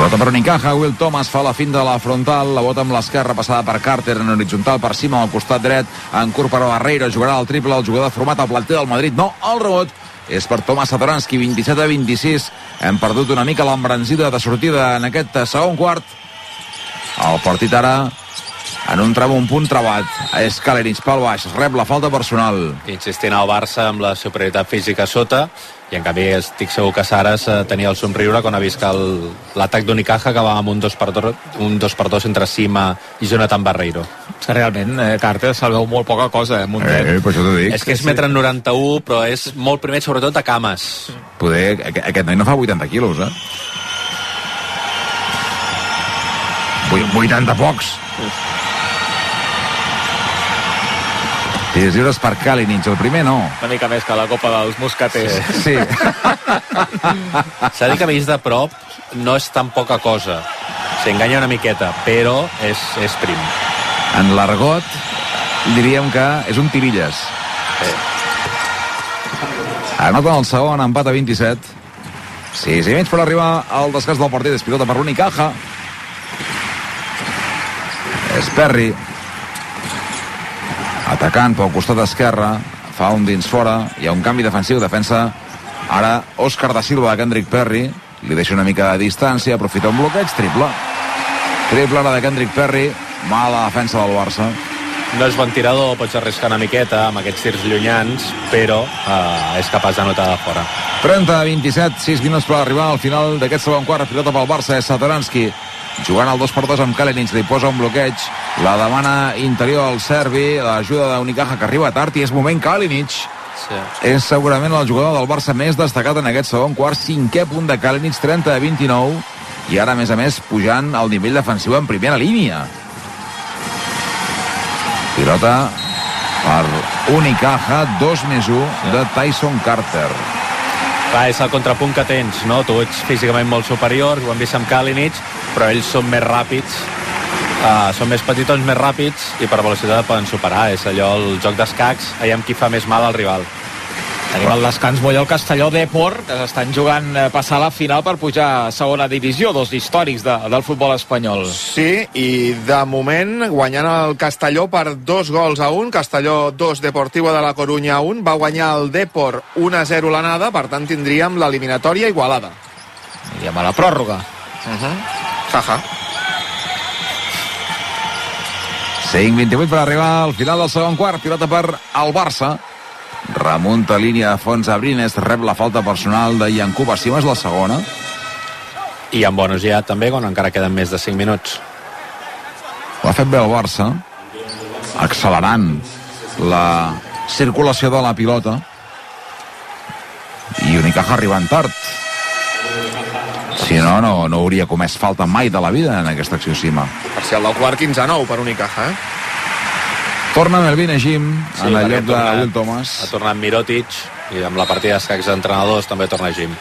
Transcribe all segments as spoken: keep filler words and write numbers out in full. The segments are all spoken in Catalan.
Pilota per Unicaja, Will Thomas fa la finta de la frontal, la bota amb l'esquerra passada per Carter en horitzontal per cima al costat dret, en curt per Barreiro, jugarà el triple, el jugador format al planter del Madrid, no, el rebot és per Tomas Satoranski, vint-i-set a vint-i-sis, hem perdut una mica l'embranzida de sortida en aquest segon quart. El partit ara en un tram un punt trebat, és Kalinic pel baix, rep la falta personal. Insistint al Barça amb la superioritat física sota, i en canvi estic segur que Saras tenia el somriure quan ha vist que l'atac d'Unicaja acabava amb un dos per dos, un dos per dos entre Sima i Jonathan Barreiro. Que realment eh, Carter se'l veu molt poca cosa, eh, Muntet. Eh, per això t'ho dic. És que és metre noranta-u, però és molt primer, sobretot a cames. Poder, aquest, aquest noi no fa vuitanta quilos, eh? vuitanta pocs. Tirs lliures per Kalinic, el primer no. Una mica més que la Copa dels Mosqueters. Sí. S'ha dit que vist de prop no és tan poca cosa. S'enganya una miqueta, però és, és prim. En l'argot diríem que és un tirilles. Sí. Anota el segon, empat a vint-i-set. sis i mig per arribar al descans del partit. És pilota per l'Unicaja. És Perry. Atacant pel costat esquerre, fa un dins fora, hi ha un canvi defensiu, defensa ara Òscar da Silva de Kendrick Perry, li deixa una mica de distància, aprofita un bloqueig, triple. Triple ara de Kendrick Perry, mala defensa del Barça. No és bon tirador, pots arriscar una miqueta amb aquests tirs llunyans, però eh, és capaç d'anotar de fora. trenta a vint-i-set, sis minuts per arribar al final d'aquest segon quart, pilota pel Barça, és Satoranski. Jugant al dos per dos amb Kalinic, li posa un bloqueig, la demana interior al serbi, l'ajuda d'Unicaja que arriba tard i és moment Kalinic. Sí. És segurament el jugador del Barça més destacat en aquest segon quart, cinquè punt de Kalinic, trenta a vint-i-nou, i ara a més a més pujant al nivell defensiu en primera línia. Pilota per Unicaja, dos més u de Tyson Carter. Clar, és el contrapunt que tens, no? Tu ets físicament molt superior, ho hem vist amb Kalinic, però ells són més ràpids, uh, són més petitons, més ràpids, i per velocitat poden superar. És allò, el joc d'escacs, allà amb qui fa més mal al rival. Tenim el descans molt al Castelló Depor, que s'estan jugant a passar la final per pujar a segona divisió, dos històrics de, del futbol espanyol. Sí, i de moment guanyant el Castelló per dos gols a un, Castelló dos, Deportivo de la Coruña un, va guanyar el Depor un a zero l'anada, per tant tindríem l'eliminatòria igualada. Iríem a la pròrroga. Uh-huh. Jaja. cinc vint-i-vuit per arribar al final del segon quart, pilota per al Barça. Remunta línia de fons Abrines, rep la falta personal de Yankuba Sima, és la segona. I amb bonus ja també, quan encara queden més de cinc minuts. Ho ha fet bé el Barça, accelerant la circulació de la pilota, i Unicaja arribant tard. Si no, no, no hauria comès falta mai de la vida en aquesta acció Sima. Parcial del quart, quinze a nou per Unicaja, eh? Torna Melvin Ejim Sí, en el perquè lloc de tornat- Will Thomas. Ha tornat Mirotic, i amb la partida d'escacs d'entrenadors també torna Jim.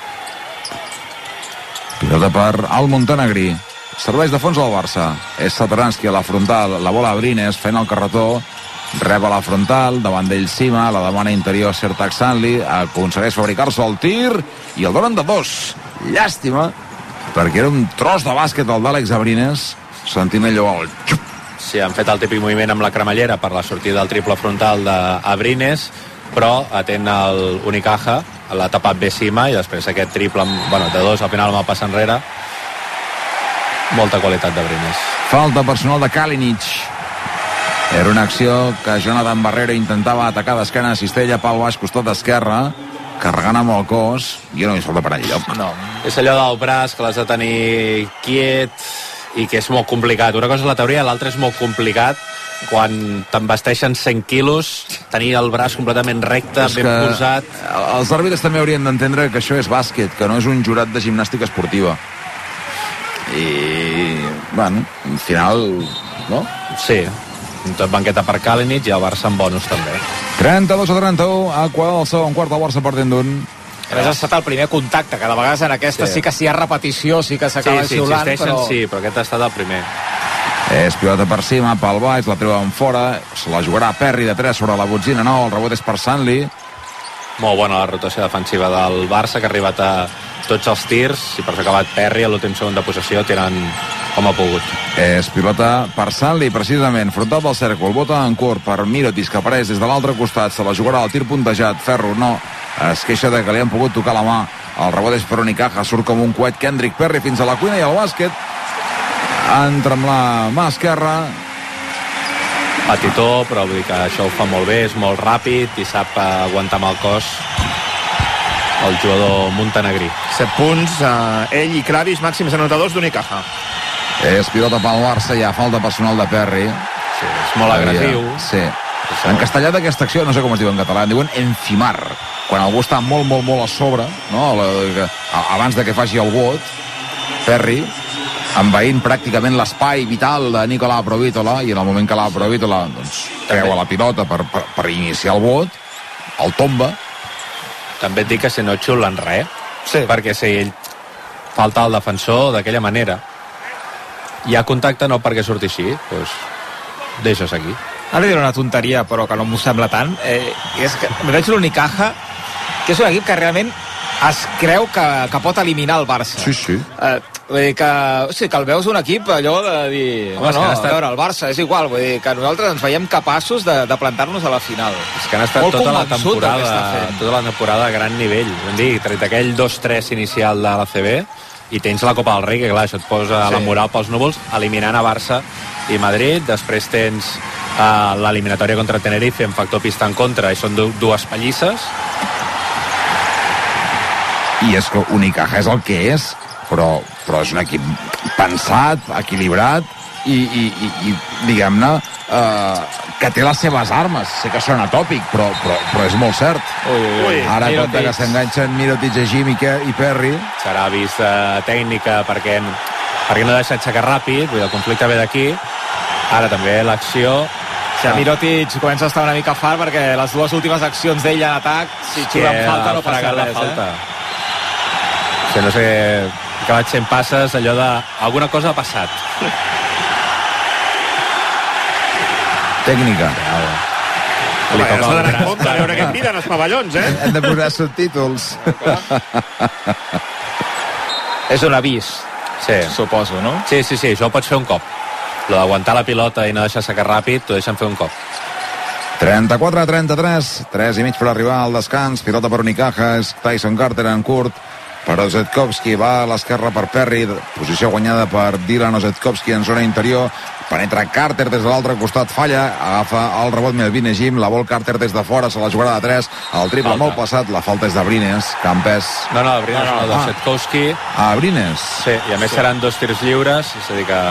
Pilota per Al Montenegrí. Serveix de fons al Barça. És Satoranski a la frontal, la bola Abrines fent el carretó, rep a la frontal, davant d'ell Sima, la demana interior Sertak Sanli, aconsegueix fabricar-se el tir i el donen de dos. Llàstima, perquè era un tros de bàsquet el d'Àlex Abrines, sentint allò el xup. Sí, han fet el típic moviment amb la cremallera per la sortida del triple frontal d'Abrines, però atent el Unicaja, l'ha tapat bé Sima, i després aquest triple amb, bueno, de dos, al final el va passar enrere. Molta qualitat d'Abrines. Falta personal de Kalinic. Era una acció que Jonathan Barreiro intentava atacar d'esquena a Cistella, pal baix, costat d'esquerra, carregant amb el cos, i no hi falta per enlloc. No. És allò del braç que l'has de tenir quiet i que és molt complicat. Una cosa és la teoria, l'altra és molt complicat. Quan t'envesteixen cent quilos, tenir el braç completament recte, És ben que posat. Els àrbitres també haurien d'entendre que això és bàsquet, que no és un jurat de gimnàstica esportiva. I, bueno, al final, no? Sí, tot banqueta per Kalinic i el Barça amb bonus també. trenta-dos a trenta-u, a quadre del segon quart, el Barça partint d'un. A més, ha estat el primer contacte, que de vegades en aquesta sí, Sí. sí que si hi ha repetició, sí que s'acaba Sí, sí, xiulant, insisteixen, però... sí, però aquest ha estat el primer. És pilota per cima, pel baix, la treuen fora, se la jugarà Perry de tres sobre la botzina, no, el rebot és per Sanli. Molt bona la rotació defensiva del Barça, que ha arribat a, tots els tirs, i per fer acabat Perry a l'últim segon de possessió tirant com ha pogut. És pilota per Sanli, precisament, frontal del cèrcol, bota en curt per Mirotic, que apareix des de l'altre costat, se la jugarà al tir puntejat, Ferro no, es queixa de que li han pogut tocar la mà, el rebot és per Unicaja, surt com un coet Kendrick Perry fins a la cuina i al bàsquet, entra amb la mà esquerra, petitó, però vull dir que això ho fa molt bé, és molt ràpid i sap aguantar amb el cos el jugador montenegrí. set punts, eh, ell i Kravis, màxims anotadors d'Unicaja. és pilota pel Barça, hi ha falta personal de Perry. Sí, és molt agressiu. Sí. En castellà d'aquesta acció, no sé com es diu en català, en diuen enfimar, quan algú està molt, molt, molt a sobre, no? Abans de que faci el vot, Perry, envaint pràcticament l'espai vital de Nicola Provítola, i en el moment que la Provítola doncs, treu a la pilota per, per, per iniciar el vot, el tomba. També et dic que si no xulen res, sí. perquè si ell falta el defensor d'aquella manera, hi ha contacte, no perquè surti així, doncs deixes aquí. Ara diré una tonteria, però que no m'ho sembla tant. Eh, és que veig l'Unicaja, que és un equip que realment es creu que, que pot eliminar el Barça. Sí, sí. Eh, vull dir que, o sigui, que el veus un equip allò de dir, Home, no, no, estat... a veure, el Barça és igual, vull dir que nosaltres ens veiem capaços de, de plantar-nos a la final. És que han estat Molt tota la convençut del que està temporada fent. tota la temporada a gran nivell. Vam dir, tret aquell dos tres inicial de l'A C B, i tens la Copa del Rei, que clar, això et posa sí. la moral pels núvols, eliminant a Barça i Madrid. Després tens uh, l'eliminatòria contra Tenerife en factor pista en contra, i són dues pallisses. I és que Unicaja és el que és, però, però és un equip pensat, equilibrat i, i, i, i diguem-ne, eh, que té les seves armes. Sé que sona tòpic, però, però, però és molt cert. Ui, ui, ui. Ara compte que s'enganxen Mirotic, Jim i, i Perry. Serà vist uh, tècnica perquè, perquè no deixa aixecar ràpid, vull dir, el conflicte ve d'aquí. Ara també l'acció... Si a Mirotic comença a estar una mica fart perquè les dues últimes accions d'ell en atac, si xulen falta no passa res, falta. eh? O sigui, no sé, que vaig sent passes, allò de... Alguna cosa ha passat. Tècnica. Home, ja s'ha d'anar en compte a veure què et miren els pavellons, eh? Hem de posar subtítols. És un avís, Sí. suposo, no? Sí, sí, sí, això ho pots fer un cop. Lo d'aguantar la pilota i no deixar secar ràpid, t'ho deixen fer un cop. trenta-quatre a trenta-tres, tres i mig per arribar al descans, pilota per Unicaja, és Tyson Carter en curt, per Ozetkowski, va a l'esquerra per Perry, posició guanyada per Dylan Ozetkowski en zona interior, penetra Carter des de l'altre costat, falla, agafa el rebot Melvin Ejim, la vol Carter des de fora, se la jugarà de tres, el triple Falta. molt passat, la falta és de Brines, Campès. No, no, Brines, No, no, no, no, ah. Ozetkowski. A Brines. Sí, i a més seran dos tirs lliures, és a dir que...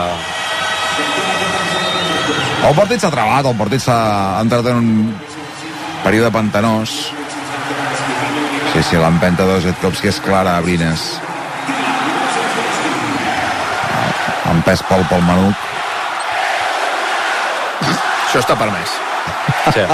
El partit s'ha travat, el partit s'ha entrat en un període pantanós. Sí, sí, l'empenta d'Ozetkowski és clara a Brines. Empès pel, pel Manuc. Això està permès. Sí.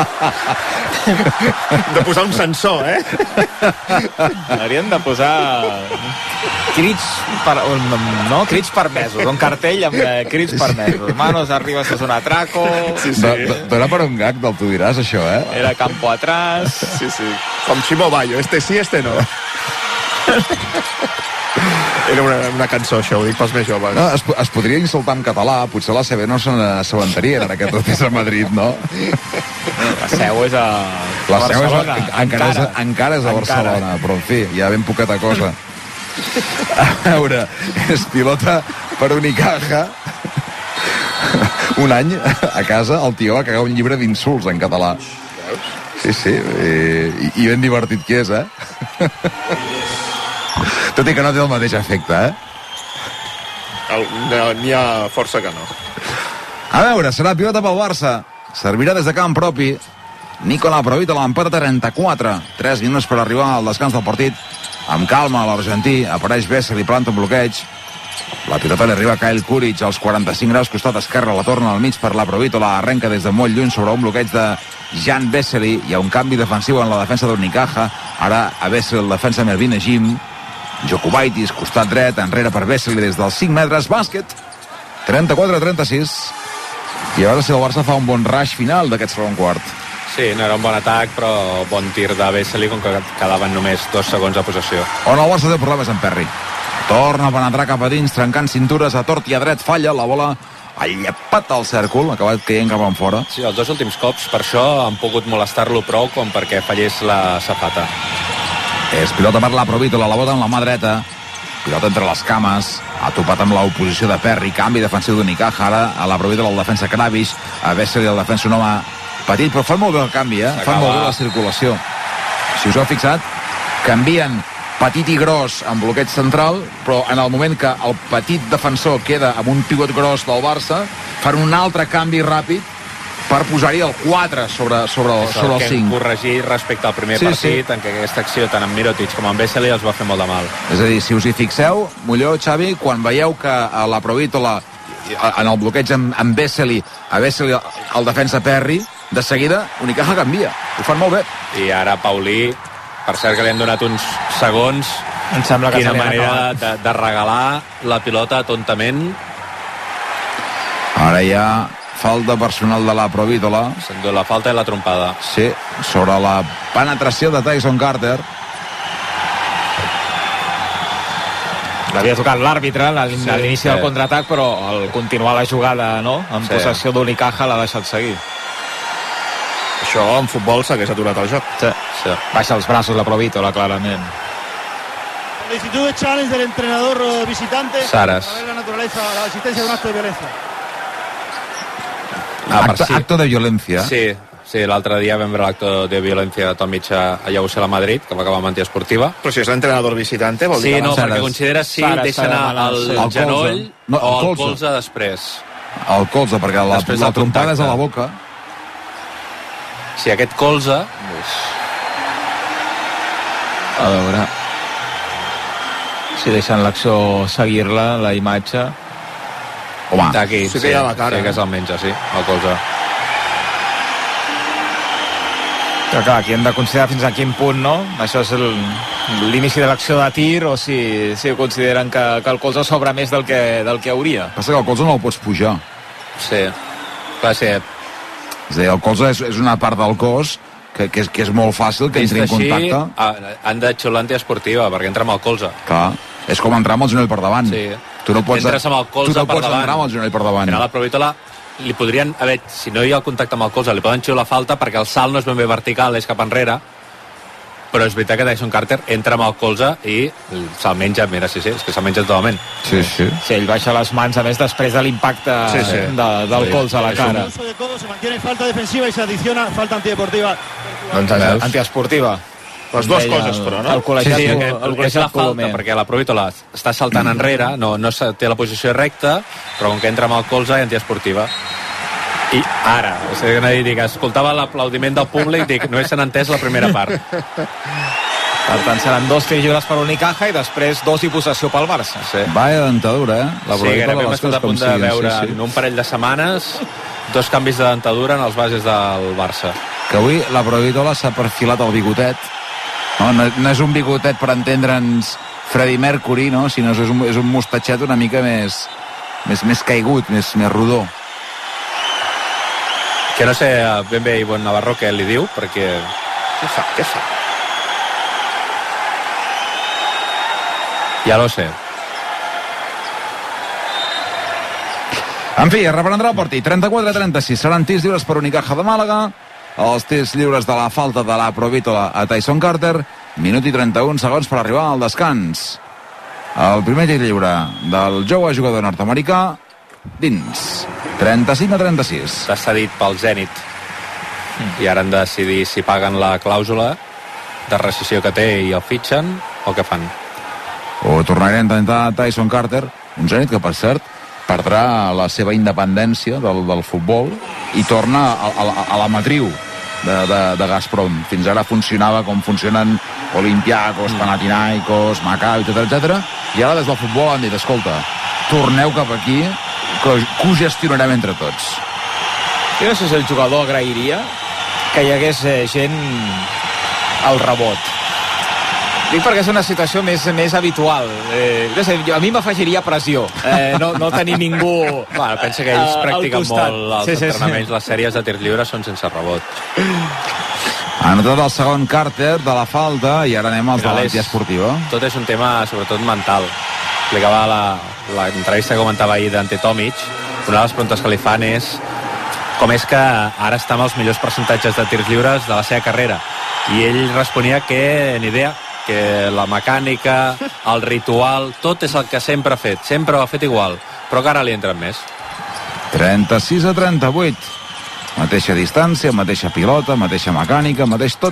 De posar un sensor, eh? Haurien de posar crits per, no? crits permesos, un cartell amb eh, crits permesos. Manos arriba, això és un atraco. Sí, sí. Do, do, dona per un gag del tu diràs, això, eh? Era campo atrás. Sí, sí. Com Ximo Bayo, este sí, este no. Era una, una cançó, això, ho dic pels més joves. No, es, es podria insultar en català, potser la C B no se n'assabentarien ara que tot és a Madrid, no? La seu és a La seu és a, Barcelona. encara, és, a- encara és a Barcelona, però en fi, hi ha ben poqueta cosa. A veure, és pilota per Unicaja. Un any a casa el tio va cagar un llibre d'insults en català. Sí, sí, i, i ben divertit que és, eh? Tot i que no té el mateix efecte, eh? El, no, n'hi ha força que no. A veure, serà pilota pel Barça. Servirà des de camp propi. Nicola Provítola l'empata trenta-quatre. tres minuts per arribar al descans del partit. Amb calma, l'argentí. Apareix Bessel i planta un bloqueig. La pilota li arriba a Kyle Kuric als quaranta-cinc graus, costat esquerre, la torna al mig per la Provítola. Arrenca des de molt lluny sobre un bloqueig de Jan Vesely. Hi ha un canvi defensiu en la defensa d'Unicaja. Ara a Bessel defensa Melvin Ejim. Jokubaitis, costat dret, enrere per Vesely des dels cinc metres, bàsquet. trenta-quatre a trenta-sis. I a veure si el Barça fa un bon rush final d'aquest segon quart. Sí, no era un bon atac, però bon tir de Vesely, com que quedaven només dos segons de possessió. On el Barça té problemes en Perry. Torna a penetrar cap a dins, trencant cintures a tort i a dret, falla, la bola ha llepat al cèrcol, ha acabat caient cap en fora. Sí, els dos últims cops, per això han pogut molestar-lo prou com perquè fallés la safata. És pilota per la Provítola, la bota amb la mà dreta, pilota entre les cames, ha topat amb l'oposició de Perry, canvi defensiu d'Unicaja, ara a la Provítola el defensa Kravitz, a Vesely el defensa un home petit, però fan molt bé el canvi, eh? Fan molt bé la circulació. Si us heu fixat, canvien petit i gros en bloqueig central, però en el moment que el petit defensor queda amb un pivot gros del Barça, fan un altre canvi ràpid per posar-hi el quatre sobre, sobre, el, sobre el cinc. Corregir respecte al primer sí, partit, sí. en què aquesta acció tant en Mirotic com en Vesely els va fer molt de mal. És a dir, si us hi fixeu, Molló, Xavi, quan veieu que a la Provítola, en el bloqueig amb, amb Vesely, a Vesely el defensa Perry, de seguida Unicaja canvia. Ho fan molt bé. I ara Paulí, per cert que li han donat uns segons, em sembla que quina manera de, de regalar la pilota tontament. Ara hi ha falta personal de la Provítola. Sento la falta i la trompada. Sí, sobre la penetració de Tyson Carter. L'havia tocat l'àrbitre a l'inici sí, del sí. contraatac, però al continuar la jugada, no?, en sí. possessió d'Unicaja l'ha deixat seguir. Això en futbol s'hagués aturat el joc. Sí. Sí. Baixa els braços la Provítola, clarament. Solicitud de challenge del entrenador visitante. Saras. A ver la naturaleza, la existencia de un acto de violencia. Ah, acto, sí. acto de violència. Sí, sí, l'altre dia vam veure l'acte de violència tot mig a Llausel a Madrid, que va acabar amb antiesportiva. Però si és l'entrenador visitante, vol dir sí, que no, abans... perquè considera si Saras, deixa anar el, sí. el el genoll no, o el colze. colze després. El colze, perquè la, Després la del trompada és a la contacte. boca. Si aquest colze... A veure si deixen l'acció seguir-la, la imatge. Home, Aquí, sí que hi ha la cara. Sí que se'l menja, sí, el colze. Però clar, aquí hem de considerar fins a quin punt, no? Això és l'inici de l'acció de tir, o si, si consideren que, que el colze sobra més del que, del que hauria. passa que el colze no el pots pujar. Sí, clar, sí. És a dir, el colze és, és una part del cos que, que, és, que és molt fàcil que entri en contacte. Ah, han de xiular antiesportiva, perquè entra amb el colze. Clar, és com entrar amb el genoll per davant. Sí. Tu no pots, Entres amb el colze tu no per pots davant. entrar amb el genoll per davant. A la Provítola li podrien haver, si no hi ha el contacte amb el colze, li poden xiular falta perquè el salt no és ben bé vertical, és cap enrere, però és veritat que Tyson Carter entra amb el colze i se'l menja, mira, sí, sí, és que se'l menja totalment. Sí, sí. Sí, ell baixa les mans, a més, després de l'impacte sí, sí. de, del Sí. colze a la cara. El uso de codo se mantiene falta defensiva y se adiciona falta antideportiva. Doncs Veus? antiesportiva. Les dues Deia coses, el, però, no? El col·legiat, Sí, sí, el, aquest, el és la col·legiat falta, Colomer. perquè la Provítola està saltant enrere, no, no se- té la posició recta, però com que entra amb el colze i antiesportiva. I ara, o sigui, no dic, escoltava l'aplaudiment del públic, dic, no s'han entès la primera part. Per tant, seran dos tirs lliures per Unicaja i després dos i possessió pel Barça. Sí. Vaya dentadura, eh? La Sí, Provítola, gairebé hem les estat a coses com punt de siguin, veure sí, sí. en un parell de setmanes dos canvis de dentadura en els bases del Barça. Que avui la Provítola s'ha perfilat el bigotet. No, no, no és un bigotet per entendre'ns Freddie Mercury, no? Sinó és un, és un mostatxet una mica més, més, més caigut, més, més rodó. Que no sé ben bé Ivonne Navarro què li diu, perquè... Què fa? Què fa? Ja lo sé. En fi, es reprendrà el partit. trenta-quatre a trenta-sis. Seran tirs lliures per Unicaja de Màlaga. Els tirs lliures de la falta de la Provítola a Tyson Carter. Minut i trenta-un segons per arribar al descans. El primer tir lliure del jove jugador nord-americà dins. trenta-cinc a trenta-sis. Està cedit pel Zenit. I ara han de decidir si paguen la clàusula de rescissió que té i el fitxen o què fan. O tornarà a intentar Tyson Carter, un Zenit que, per cert, perdrà la seva independència del, del futbol i torna a, a, a la matriu de, de, de Gazprom. Fins ara funcionava com funcionen Olympiacos, Panathinaikos, Maccabi, etcètera, etcètera. I ara des del futbol han dit, escolta, torneu cap aquí, que, que ho gestionarem entre tots. Jo no sé si el jugador agrairia que hi hagués eh, gent al rebot. Dic perquè és una situació més, més habitual. Eh, no sé, jo, a mi m'afegiria pressió. Eh, no, no tenir ningú Bueno, pensa que ells a- al practiquen costat. molt els Sí, sí, sí. entrenaments, les sèries de tir lliure són sense rebot. Ha anotat el segon Carter de la falta i ara anem als de l'antiesportiva. Tot és un tema, sobretot, mental. Explicava l'entrevista que comentava ahir d'Ante Tomic. Una de les preguntes que li fan és com és que ara està amb els millors percentatges de tirs lliures de la seva carrera. I ell responia que ni idea, que la mecànica, el ritual, tot és el que sempre ha fet. Sempre ho ha fet igual, però que ara li entren més. trenta-sis a trenta-vuit. Mateixa distància, mateixa pilota, mateixa mecànica, mateix tot.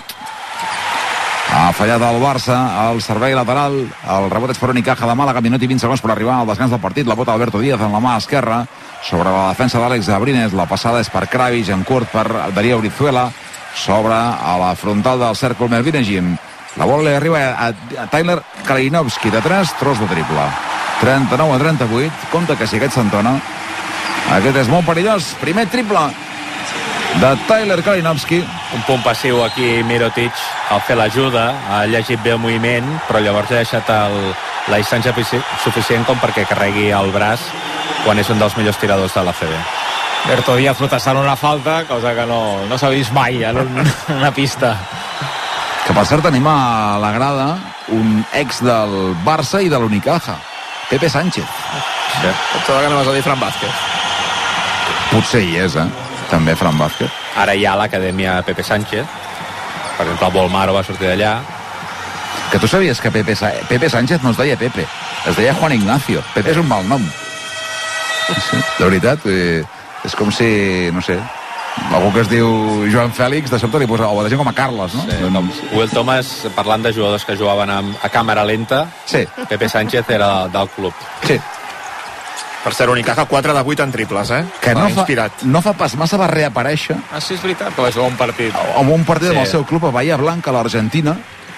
Ha fallat el Barça, el servei lateral, el rebot és per Unicaja de Màlaga, minut i vint segons per arribar al descans del partit, la bota Alberto Díaz en la mà esquerra, sobre la defensa d'Àlex Abrines, la passada és per Kravic, en curt per Darío Brizuela, sobre a la frontal del cèrcol Melvinegim. La bola li arriba a, a Tyler Kalinowski de tres, tros de triple. trenta-nou a trenta-vuit, compte que si aquest s'entona, aquest és molt perillós, primer triple de Tyler Kalinowski. Un punt passiu aquí Mirotic al fer l'ajuda, ha llegit bé el moviment, però llavors ha deixat el, la distància suficient com perquè carregui el braç quan és un dels millors tiradors de l'A C B. Alberto Díaz protestant una falta, cosa que no, no s'ha vist mai en, un, en una pista. Que per cert tenim a la grada un ex del Barça i de l'Unicaja, Pepe Sánchez. Sí. Potser que no vas a dir Fran Vázquez. Potser hi és, eh? També Fran Vázquez. Ara hi ha l'acadèmia Pepe Sánchez. Per exemple, el Volmaro va sortir d'allà. Que tu sabies que Pepe, Sa Pepe Sánchez no es deia Pepe, es deia Juan Ignacio. Pepe és un mal nom. Sí, de veritat, eh, és com si, no sé, algú que es diu Joan Fèlix, de sobte li posa, o de gent com a Carles, no? Sí, com Will Thomas, parlant de jugadors que jugaven a, a càmera lenta, sí. Pepe Sánchez era del club. Sí. Per ser Unicaja, quatre de vuit en triples, eh? Que no fa, inspirat. no fa pas massa va reaparèixer. Ah, sí, és veritat, que va jugar un partit. Amb un partit sí. amb el seu club a Bahia Blanca, a l'Argentina.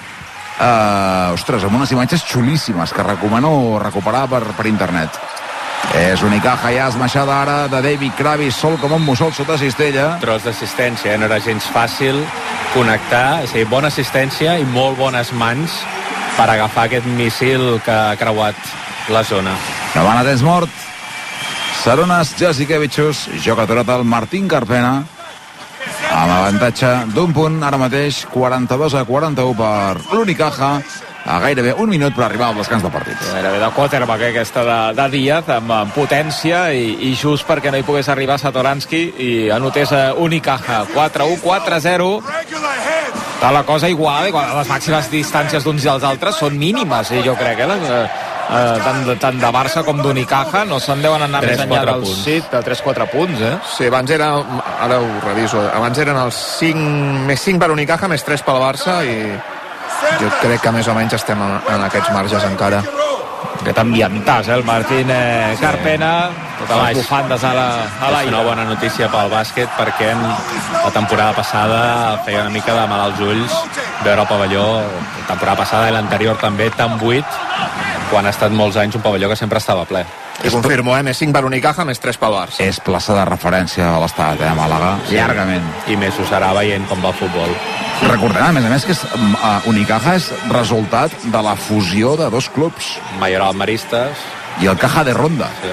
Uh, ostres, amb unes imatges xulíssimes que recomano recuperar per, per internet. És Unicaja ja esmaixada ara de David Kravis, sol com un mussol sota cistella. Tros d'assistència, eh? No era gens fàcil connectar, és a dir, bona assistència i molt bones mans per agafar aquest míssil que ha creuat la zona. Davant a temps mort, Sarunas Jasikevičius, joc aturat el Martín Carpena, amb avantatge d'un punt, ara mateix quaranta-dos a quaranta-u per l'Unicaja, a gairebé un minut per arribar al descans del partit. Gairebé de quarterback aquesta de, de Díaz, amb, amb potència i, i just perquè no hi pogués arribar Satoransky i anotés a Unicaja. quatre a u, quatre a zero. Està la cosa igual, les màximes distàncies d'uns i els altres són mínimes, eh, jo crec, eh, les, eh, tant, de, tant de Barça com d'Unicaja no se'n deuen anar més enllà dels sí, de tres quatre punts, eh? Sí, abans era, ara ho reviso, abans eren els cinc, més cinc per Unicaja, més tres pel Barça i jo crec que més o menys estem en, en aquests marges encara. Aquest ambientàs, eh, el Martín eh, Carpena, totes les bufandes a l'aire. És una bona notícia pel bàsquet perquè la temporada passada feia una mica de mal als ulls veure el pavelló, la temporada passada i l'anterior també, tan buit, quan ha estat molts anys un pavelló que sempre estava ple. I confirmo, eh? Més cinc per Unicaja, més tres pel Barça. És plaça de referència a l'estat, eh, a Màlaga, sí. Llargament. I més ho serà veient com va el futbol. Recordem, a més a més, que és, uh, Unicaja és resultat de la fusió de dos clubs. Mayoral Maristes. I el Caja de Ronda. Sí.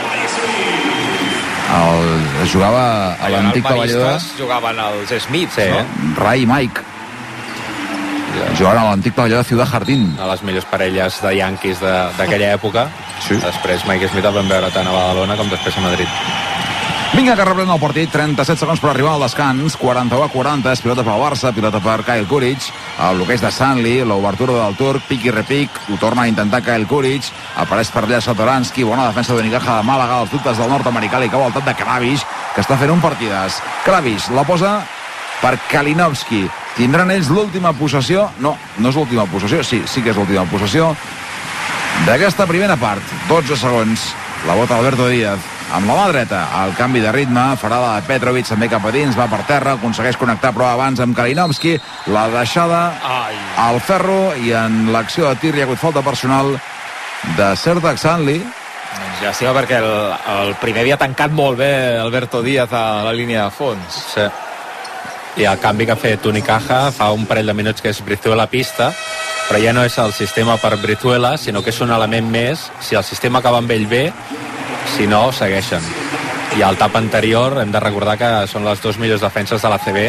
El, es jugava a l'antic pavelló de... Jugaven els Smiths, sí, no? Eh? Ray i Mike. Jugaven a l'antic pavelló de Ciudad Jardín. A les millors parelles de Yankees d'aquella època. Sí. Després Mike Smith el vam veure tant a Badalona com després a Madrid. Vinga, que reprèn el partit, trenta-set segons per arribar al descans, quaranta-u a quaranta, és pilota pel Barça, pilota per Kyle Kuric, el bloqueig de Sanli, l'obertura del turc, pic i repic, ho torna a intentar Kyle Kuric, apareix per allà Satoransky, bona defensa d'Unicaja de Màlaga, els dubtes del nord-americà, li cau al top de Kravic, que està fent un partidàs. Kravic la posa per Kalinowski. Tindran ells l'última possessió? No, no és l'última possessió, sí, sí que és l'última possessió d'aquesta primera part, dotze segons, la bota Alberto Díaz amb la mà dreta, el canvi de ritme farà la de Petrovic també cap a dins, va per terra, aconsegueix connectar però abans amb Kalinowski, la deixada Ai. al ferro i en l'acció de tir hi ha hagut falta personal de Serdar Sanli. Llàstima perquè el, el primer havia tancat molt bé Alberto Díaz a la línia de fons. Sí. I el canvi que ha fet Unicaja fa un parell de minuts que és Brizuela a pista, però ja no és el sistema per Brizuela, sinó que és un element més. Si el sistema acaba amb ell bé, si no, segueixen. I al tap anterior hem de recordar que són les dues millors defenses de l'A C B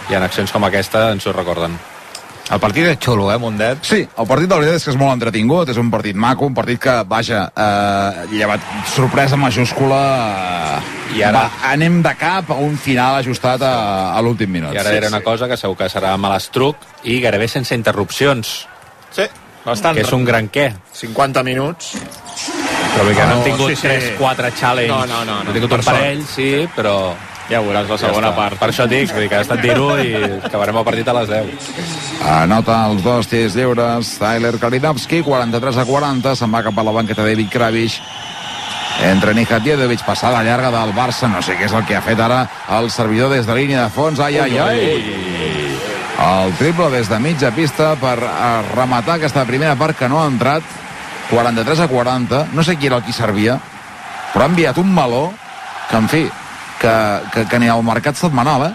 i en accions com aquesta ens ho recorden. El partit és xulo, eh, Mundet? Sí, el partit de la veritat és que és molt entretingut, és un partit maco, un partit que, vaja, eh, llevat sorpresa majúscula, eh, I ara... va, anem de cap a un final ajustat a, a l'últim minut. I ara sí, era una sí. cosa que segur que serà malastruc i gairebé sense interrupcions. Sí, Bastant. Que és un gran què. cinquanta minuts. Però que no, no hem tingut sí, sí. tres quatre challenge. No, no, no, no. Hem tingut Per un parell, sí, però... Ja veuràs la Ja segona està. part. Per això dic, vull dir que ha estat dir-ho i acabarem el partit a les deu. Anota els dos tirs lliures Tyler Kalinowski, quaranta-tres a quaranta, se'n va cap a la banqueta David Kravic. Entre Nihat Djedovic, passada llarga del Barça, no sé què és el que ha fet ara el servidor des de línia de fons. Ai, ai, ai. El triple des de mitja pista per rematar aquesta primera part que no ha entrat. quaranta-tres a quaranta, no sé qui era el qui servia, però ha enviat un meló que, en fi, que, que, que ni al mercat setmanal, eh?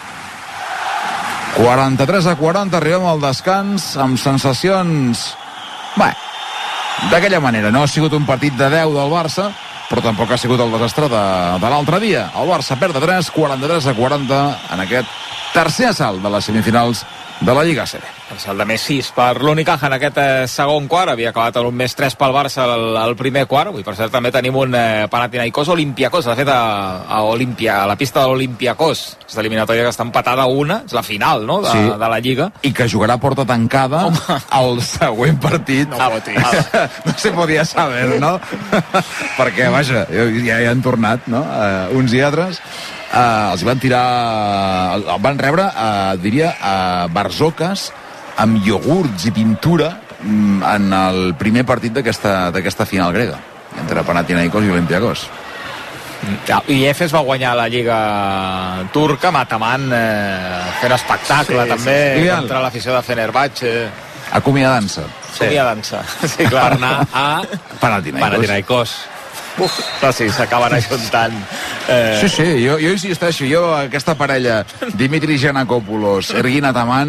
quaranta-tres a quaranta, arribem al descans amb sensacions... Bé, d'aquella manera. No ha sigut un partit de deu del Barça, però tampoc ha sigut el desastre de, de l'altre dia. El Barça perd de tres, quaranta-tres a quaranta, en aquest tercer assalt de les semifinals de la Lliga A C B. El de més sis per l'Unicaja en aquest eh, segon quart. Havia acabat un més tres pel Barça al, al primer quart. Avui, per cert, també tenim un eh, Panathinaikos Olympiacos. De fet, a, a, Olimpia, a la pista de l'Olympiacos. És l'eliminatòria que està empatada a una. És la final, no?, de, Sí. de la Lliga. I que jugarà a porta tancada el següent partit. No fotis. No se podia saber, no? Perquè, vaja, ja, ja han tornat, no?, uh, uns i altres. Uh, els van tirar... El van rebre, uh, diria, a uh, barzoques amb iogurts i pintura um, en el primer partit d'aquesta d'aquesta final grega entre Panathinaikos i Olympiacos. Ja, I Efes va guanyar la Lliga turca, matamant, eh, fent espectacle, Sí, també, sí, sí. contra l'afició de Fenerbahçe. Acomiadant-se. Sí. Com hi ha dansa. Sí, clar. Per anar a Panathinaikos. Panathinaikos. Uf, no, sí, s'acaben ajuntant. Eh, Sí, sí, jo, jo insisteixo, jo aquesta parella, Dimitri Giannakopoulos, Ergin Ataman,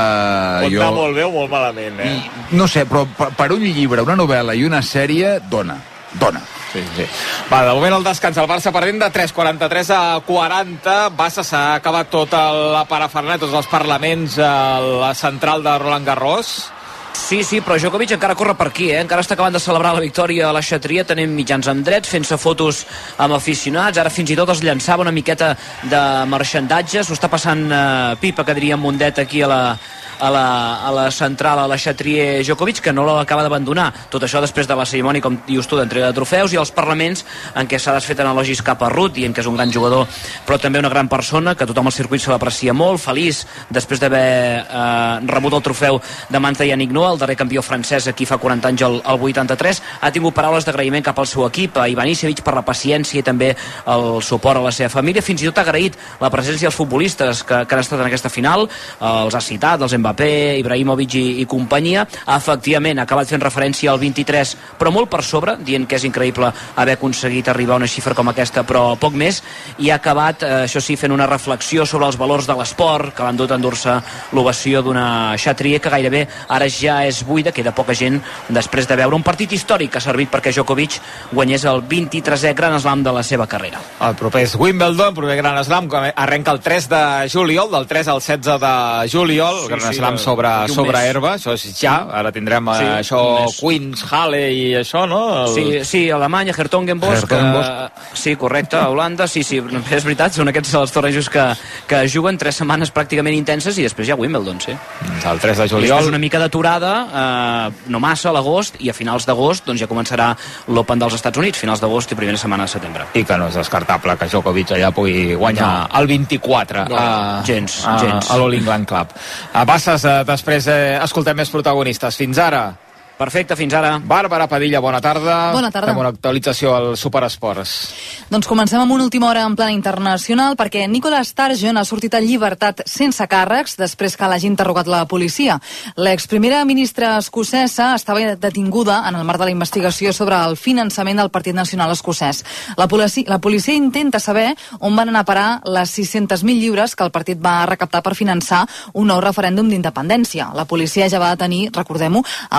eh, pot jo... anar molt bé o molt malament, eh? I, no sé, però per, per un llibre, una novel·la i una sèrie, dona, dona. Sí, sí. Va, de moment el descans, el Barça perdent de tres, quaranta-tres a quaranta. Barça s'ha acabat tota la parafernàlia, tots els parlaments a la central de Roland Garros. Sí, sí, però Djokovic encara corre per aquí, eh? Encara està acabant de celebrar la victòria a la xatria, tenint mitjans amb drets, fent-se fotos amb aficionats, ara fins i tot es llançava una miqueta de marxandatge, s'ho està passant eh, pipa, que diria Mundet, aquí a la, a la, a la central, a la xatria Djokovic, que no l'acaba d'abandonar. Tot això després de la cerimònia, com dius tu, d'entrega de trofeus, i els parlaments en què s'ha desfet elogis cap a Ruud, dient que és un gran jugador, però també una gran persona, que tothom al circuit se l'aprecia molt, feliç després d'haver eh, rebut el trofeu de mans de Yannick Noah, el darrer campió francès aquí fa quaranta anys, el, el vuitanta-tres. Ha tingut paraules d'agraïment cap al seu equip, a Ivan Isevich, per la paciència i també el suport a la seva família. Fins i tot ha agraït la presència dels futbolistes que, que han estat en aquesta final, els ha citat, els Mbappé, Ibrahimovic i, i companyia. Efectivament, ha acabat fent referència al vint-i-tres, però molt per sobre, dient que és increïble haver aconseguit arribar a una xifra com aquesta, però poc més, i ha acabat, eh, això sí, fent una reflexió sobre els valors de l'esport, que l'han dut a endur-se l'ovació d'una xatria que gairebé ara ja és buida, queda poca gent després de veure un partit històric que ha servit perquè Djokovic guanyés el vint-i-tresè gran slam de la seva carrera. El proper és Wimbledon, proper gran slam, que arrenca el tres de juliol, del tres al setze de juliol, el Sí, gran sí, slam de- sobre, d'aquí un sobre mes. herba, això és ja, ara tindrem eh, Sí, això, un mes. Queens, Halle i això, no? El... Sí, sí, Alemanya, Hertogenbosch, Hertogenbosch. que... sí, correcte, a Holanda, sí, sí, és veritat, són aquests els tornejos que, que juguen tres setmanes pràcticament intenses i després ja Wimbledon, sí. El tres de I juliol. després una mica d'aturada, eh, no massa, a l'agost, i a finals d'agost doncs ja començarà l'Open dels Estats Units, finals d'agost i primera setmana de setembre. I que no és descartable que Djokovic allà pugui guanyar no. el vint-i-quatre No, a, gens, a, gens. a l'All England Club. A Basses, eh, després eh, escoltem més protagonistes. Fins ara. Perfecte, fins ara. Bàrbara Padilla, bona tarda. Bona tarda. Fem una actualització al Superesports. Doncs comencem amb una última hora en plan internacional perquè Nicola Sturgeon ha sortit en llibertat sense càrrecs després que l'hagi interrogat la policia. L'exprimera ministra escocesa estava detinguda en el marc de la investigació sobre el finançament del Partit Nacional Escocès. La policia, la policia intenta saber on van anar a parar les sis-centes mil lliures que el partit va recaptar per finançar un nou referèndum d'independència. La policia ja va detenir, recordem-ho, el seu marit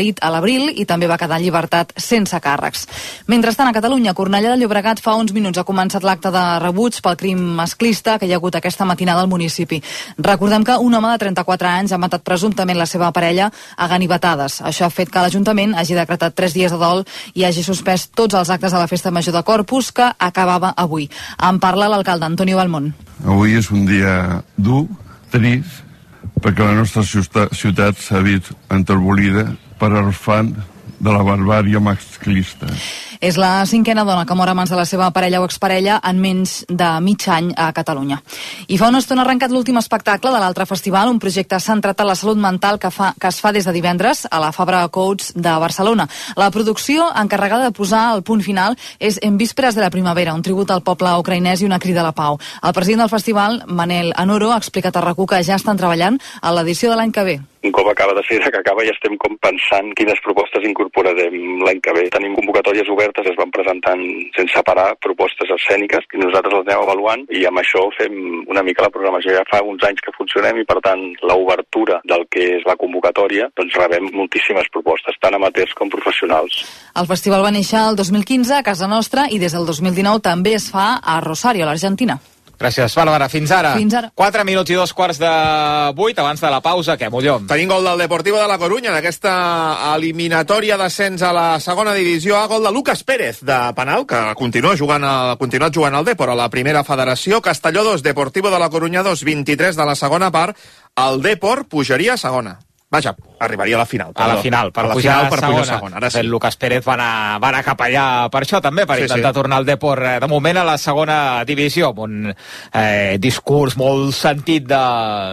marit a l'abril i també va quedar en llibertat sense càrrecs. Mentrestant, a Catalunya, Cornellà de Llobregat, fa uns minuts ha començat l'acte de rebuig pel crim masclista que hi ha hagut aquesta matinada al municipi. Recordem que un home de trenta-quatre anys ha matat presumptament la seva parella a ganivetades. Això ha fet que l'Ajuntament hagi decretat tres dies de dol i hagi suspès tots els actes de la Festa Major de Corpus, que acabava avui. En parla l'alcalde Antonio Balmón. Avui és un dia dur, trist, perquè la nostra ciutat s'ha vist enterbolida per arfant de la barbària masclista. És la cinquena dona que mor a mans de la seva parella o exparella en menys de mig any a Catalunya. I fa una estona ha arrencat l'últim espectacle de l'altre festival, un projecte centrat en la salut mental que, fa, que es fa des de divendres a la Fabra Coats de Barcelona. La producció encarregada de posar el punt final és En vísperes de la primavera, un tribut al poble ucraïnès i una crida a la pau. El president del festival, Manel Anoro, ha explicat a RAC u que ja estan treballant a l'edició de l'any que ve. Un cop acaba de ser que acaba ja estem com pensant quines propostes incorporarem l'any que ve. Tenim convocatòries obertes, es van presentant sense parar propostes escèniques i nosaltres les anem avaluant i amb això fem una mica la programació. Ja fa uns anys que funcionem i per tant l'obertura del que és la convocatòria doncs rebem moltíssimes propostes, tant amateurs com professionals. El festival va néixer el dos mil quinze a casa nostra i des del dos mil dinou també es fa a Rosario, a l'Argentina. Gràcies, Bàrbara. Fins ara. Fins ara. quatre minuts i dos quarts de vuit abans de la pausa. Què, Molló? Tenim gol del Deportivo de la Corunya en aquesta eliminatòria d'ascens a la segona divisió. A gol de Lucas Pérez, de penal, que continua jugant a, continuat jugant al Depor a la primera federació. Castelló dos, Deportivo de la Corunya dos, vint-i-tres de la segona part. El Depor pujaria a segona. Vaja, arribaria a la final. Perdó. A la final, per a la pujar final, a per segona. pujar a segona. Ara sí. El Lucas Pérez va anar, va anar cap allà per això també, per sí, intentar sí. tornar al Depor de moment a la segona divisió, amb un eh, discurs molt sentit de,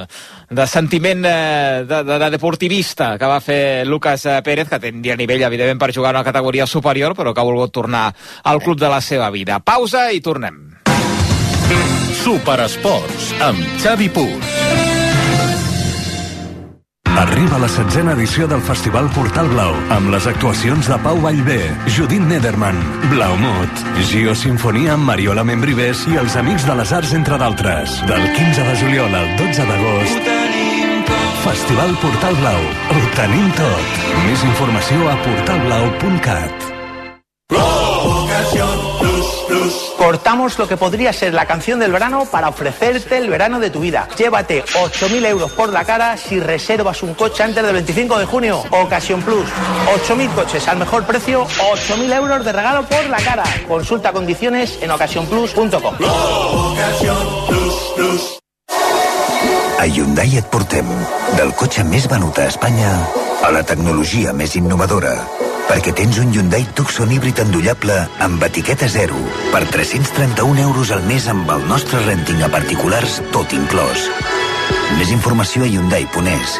de sentiment eh, de, de, de deportivista que va fer Lucas Pérez, que tindria nivell, evidentment, per jugar a una categoria superior, però que ha volgut tornar al club de la seva vida. Pausa i tornem. Superesports, amb Xavi Puig. Arriba la setzena edició del Festival Portal Blau, amb les actuacions de Pau Vallvé, Judit Nederman, Blaumut, Gio Sinfonia amb Mariola Membrives i els Amics de les Arts, entre d'altres. Del quinze de juliol al dotze d'agost, Festival Portal Blau. Ho tenim tot. Més informació a portal blau punt cat. Cortamos lo que podría ser la canción del verano para ofrecerte el verano de tu vida. Llévate ocho mil euros por la cara si reservas un coche antes del veinticinco de junio. Ocasión Plus. ocho mil coches al mejor precio, ocho mil euros de regalo por la cara. Consulta condiciones en ocasión plus punto com. A Hyundai et portem del cotxe més venut a Espanya a la tecnologia més innovadora. Perquè tens un Hyundai Tucson híbrid endollable amb etiqueta zero per tres-cents trenta-un euros al mes amb el nostre renting a particulars tot inclòs. Més informació a hyundai punt es.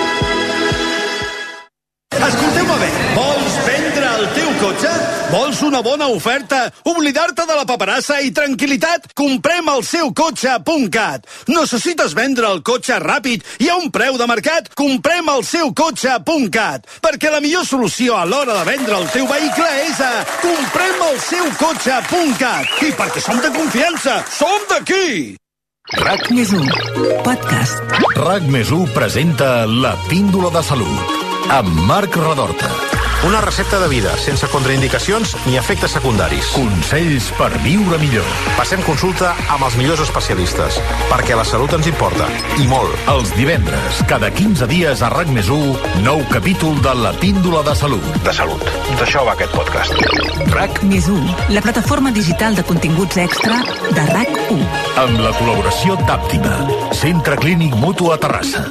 Escolteu-me bé, vols vendre el teu cotxe? Vols una bona oferta? Oblidar-te de la paperassa i tranquil·litat? Comprem el seu cotxe punt cat. Necessites vendre el cotxe ràpid i a un preu de mercat? Comprem el seu cotxe punt cat. Perquè la millor solució a l'hora de vendre el teu vehicle és a comprem el seu cotxe punt cat. I perquè som de confiança, som d'aquí! RAC més u, podcast. RAC més u presenta La Píndola de Salut, amb Marc Redorta. Una recepta de vida, sense contraindicacions ni efectes secundaris. Consells per viure millor. Passem consulta amb els millors especialistes, perquè la salut ens importa, i molt. Els divendres, cada quinze dies a RAC més u, nou capítol de La Píndola de Salut. De salut. D'això va aquest podcast. RAC més u, la plataforma digital de continguts extra de RAC u. Amb la col·laboració d'Àptima, Centre Clínic Mutu a Terrassa.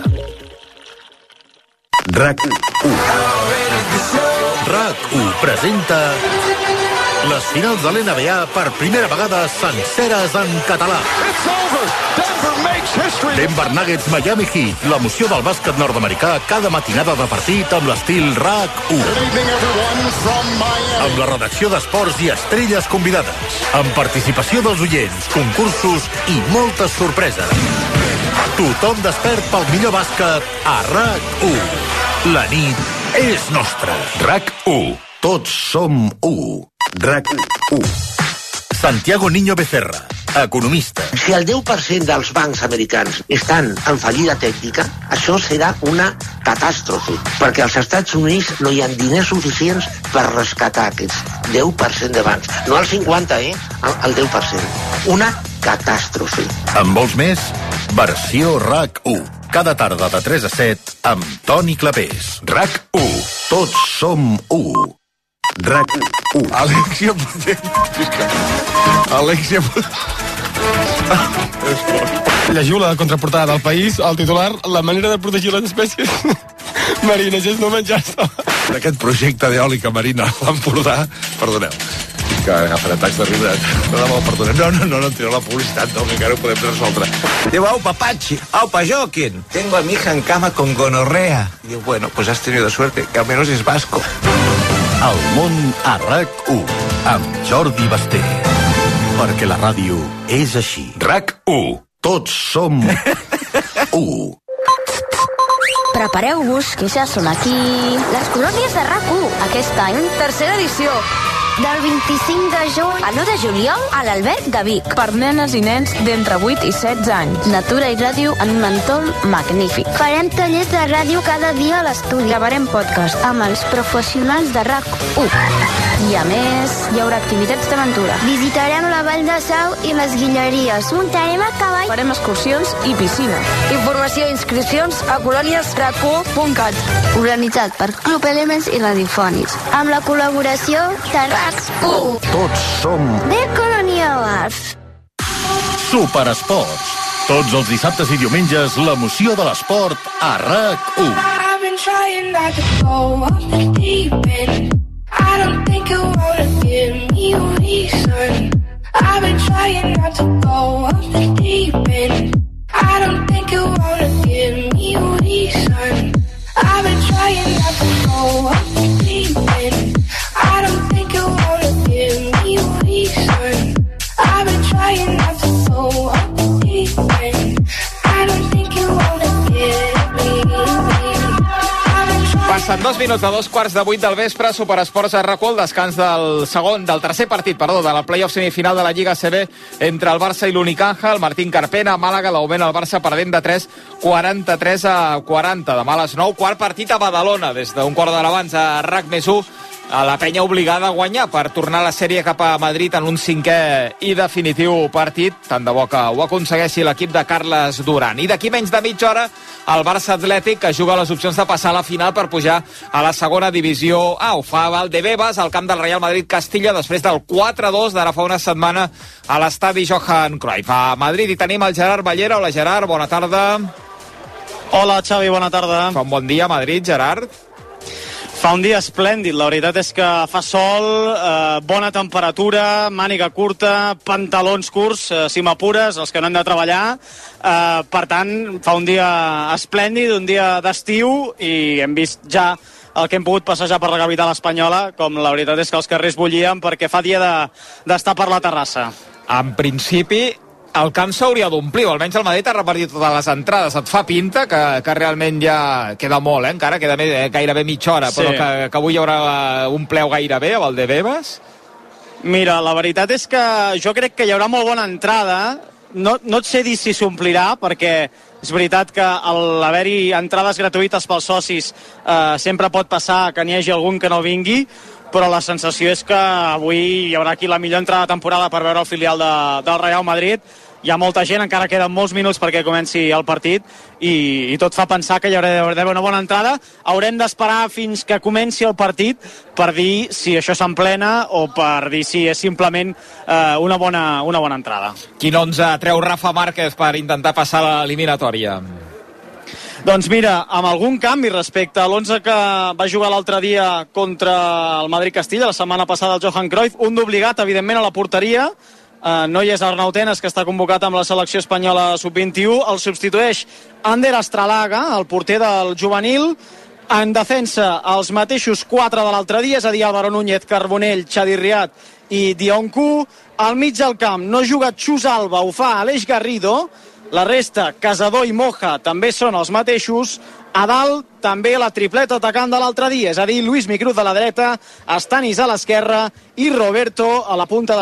RAC u. RAC u presenta les finals de l'N B A per primera vegada senceres en català. Denver Nuggets, Miami Heat, l'emoció del bàsquet nord-americà cada matinada de partit amb l'estil RAC u. Amb la redacció d'esports i estrelles convidades. Amb participació dels oients, concursos i moltes sorpreses. Tothom despert pel millor bàsquet a RAC u. La nit és nostra. RAC u. Tots som u. RAC u. Santiago Niño Becerra, economista. Si el deu per cent dels bancs americans estan en fallida tècnica, això serà una catàstrofe, perquè als Estats Units no hi ha diners suficients per rescatar aquests deu per cent de bancs. No el cinquanta, eh? El deu per cent. Una catàstrofe. En vols més? Versió RAC u. Cada tarda de tres a set amb Toni Clapés. RAC u. Tots som u. RAC u. Alexia Potent. Alexia Potent. Llegiu la contraportada del País, el titular, la manera de protegir les espècies marines és no menjar-se. Aquest projecte d'eòlica marina a l'Empordà, perdoneu, que agafen atacs de riure. No, no, perdoneu, no, no, no, no tireu la publicitat, no, que encara ho podem resoldre. Digo, aupa, Pachi, aupa, Joaquín, tengo a mi hija en cama con gonorrea. Digo, bueno, pues has tenido suerte, que al menos es vasco. El món a RAC u, amb Jordi Basté. Perquè la ràdio és així. RAC u. Tots som u. Prepareu-vos, que ja són aquí les colònies de RAC u. Aquest any, tercera edició. Del vint-i-cinc de juny a l'u de juliol a l'Alberg de Vic. Per nenes i nens d'entre vuit i setze anys. Natura i ràdio en un entorn magnífic. Farem tallers de ràdio cada dia a l'estudi. Gravarem podcast amb els professionals de RAC u. I a més, hi haurà activitats d'aventura. Visitarem la Vall de Sau i les Guilleries. Muntarem a cavall. Farem excursions i piscina. Informació i inscripcions a colònies rac u punt cat. Organitzat per Club Elements i Radiofònics. Amb la col·laboració de RAC u. Tots som de Colonials. Superesports. Tots els dissabtes i diumenges l'emoció de l'esport a RAC u. I've been trying not to go off the deep end. I don't think you wanna give me a reason. I've been trying not to go off the deep end. I don't think you wanna give me a reason. I've been trying not to go off the deep end. I don't think you wanna give me a reason. I've been trying not to go off the deep end. I don't think you wanna give me a reason. Passen dos minuts de dos quarts de vuit del vespre, Superesports a RAC u, el descans del segon, del tercer partit, perdó, de la playoff semifinal de la Lliga A C B entre el Barça i l'Unicaja. El Martín Carpena, a Màlaga, l'augment al Barça perdent de tres, quaranta-tres a quaranta. Demà a les nou, quart partit a Badalona, des d'un quart d'hora abans a RAC més u. A la penya obligada a guanyar per tornar la sèrie cap a Madrid en un cinquè i definitiu partit. Tant de bo que ho aconsegueixi l'equip de Carles Duran. I d'aquí menys de mitja hora, el Barça Atlètic, que juga les opcions de passar a la final per pujar a la segona divisió A. Ho fa Valdebebas al camp del Real Madrid-Castilla després del quatre a dos d'ara fa una setmana a l'estadi Johan Cruyff. A Madrid hi tenim el Gerard Ballera. Hola, Gerard, bona tarda. Hola, Xavi, bona tarda. Fa un bon dia a Madrid, Gerard. Fa un dia esplèndid, la veritat és que fa sol, eh, bona temperatura, màniga curta, pantalons curts, eh, si m'apures, els que no hem de treballar. Eh, per tant, fa un dia esplèndid, un dia d'estiu, i hem vist ja el que hem pogut passejar per la capital espanyola, com la veritat és que els carrers bullien perquè fa dia de, d'estar per la terrassa. En principi, el camp s'hauria d'omplir, o almenys el Madrid ha repartit totes les entrades. Et fa pinta que, que realment ja queda molt, eh? Encara queda més, eh, gairebé mitja hora, sí. Però que, que avui hi haurà un pleu gairebé a Valdebebas? Mira, la veritat és que jo crec que hi haurà molt bona entrada. No, no et sé dir si s'omplirà, perquè és veritat que al haver-hi entrades gratuïtes pels socis eh, sempre pot passar que n'hi hagi algun que no vingui, però la sensació és que avui hi haurà aquí la millor entrada de temporada per veure el filial de, del Real Madrid. Hi ha molta gent, encara queden molts minuts perquè comenci el partit, i, i tot fa pensar que hi haurà d'haver una bona entrada. Haurem d'esperar fins que comenci el partit per dir si això s'emplena o per dir si és simplement eh, una, bona, una bona entrada. Quin onze treu Rafa Márquez per intentar passar l'eliminatòria? Doncs mira, amb algun canvi respecte a l'onze que va jugar l'altre dia contra el Madrid-Castilla, la setmana passada el Johan Cruyff, un d'obligat, evidentment, a la porteria. Uh, no hi és Arnau Tenas, que està convocat amb la selecció espanyola sub vint i u. El substitueix Ander Astralaga, el porter del juvenil. En defensa, els mateixos quatre de l'altre dia, és a dir, Álvaro Núñez, Carbonell, Xavi Riad i Dioncu. Al mig del camp no juga Xus Alba, ho fa Aleix Garrido. La resta, Casador i Moja, també són els mateixos. A dalt, també la tripleta atacant de l'altre dia, és a dir, Luis Micruz a la dreta, Stanis a l'esquerra i Roberto a la punta d'atac.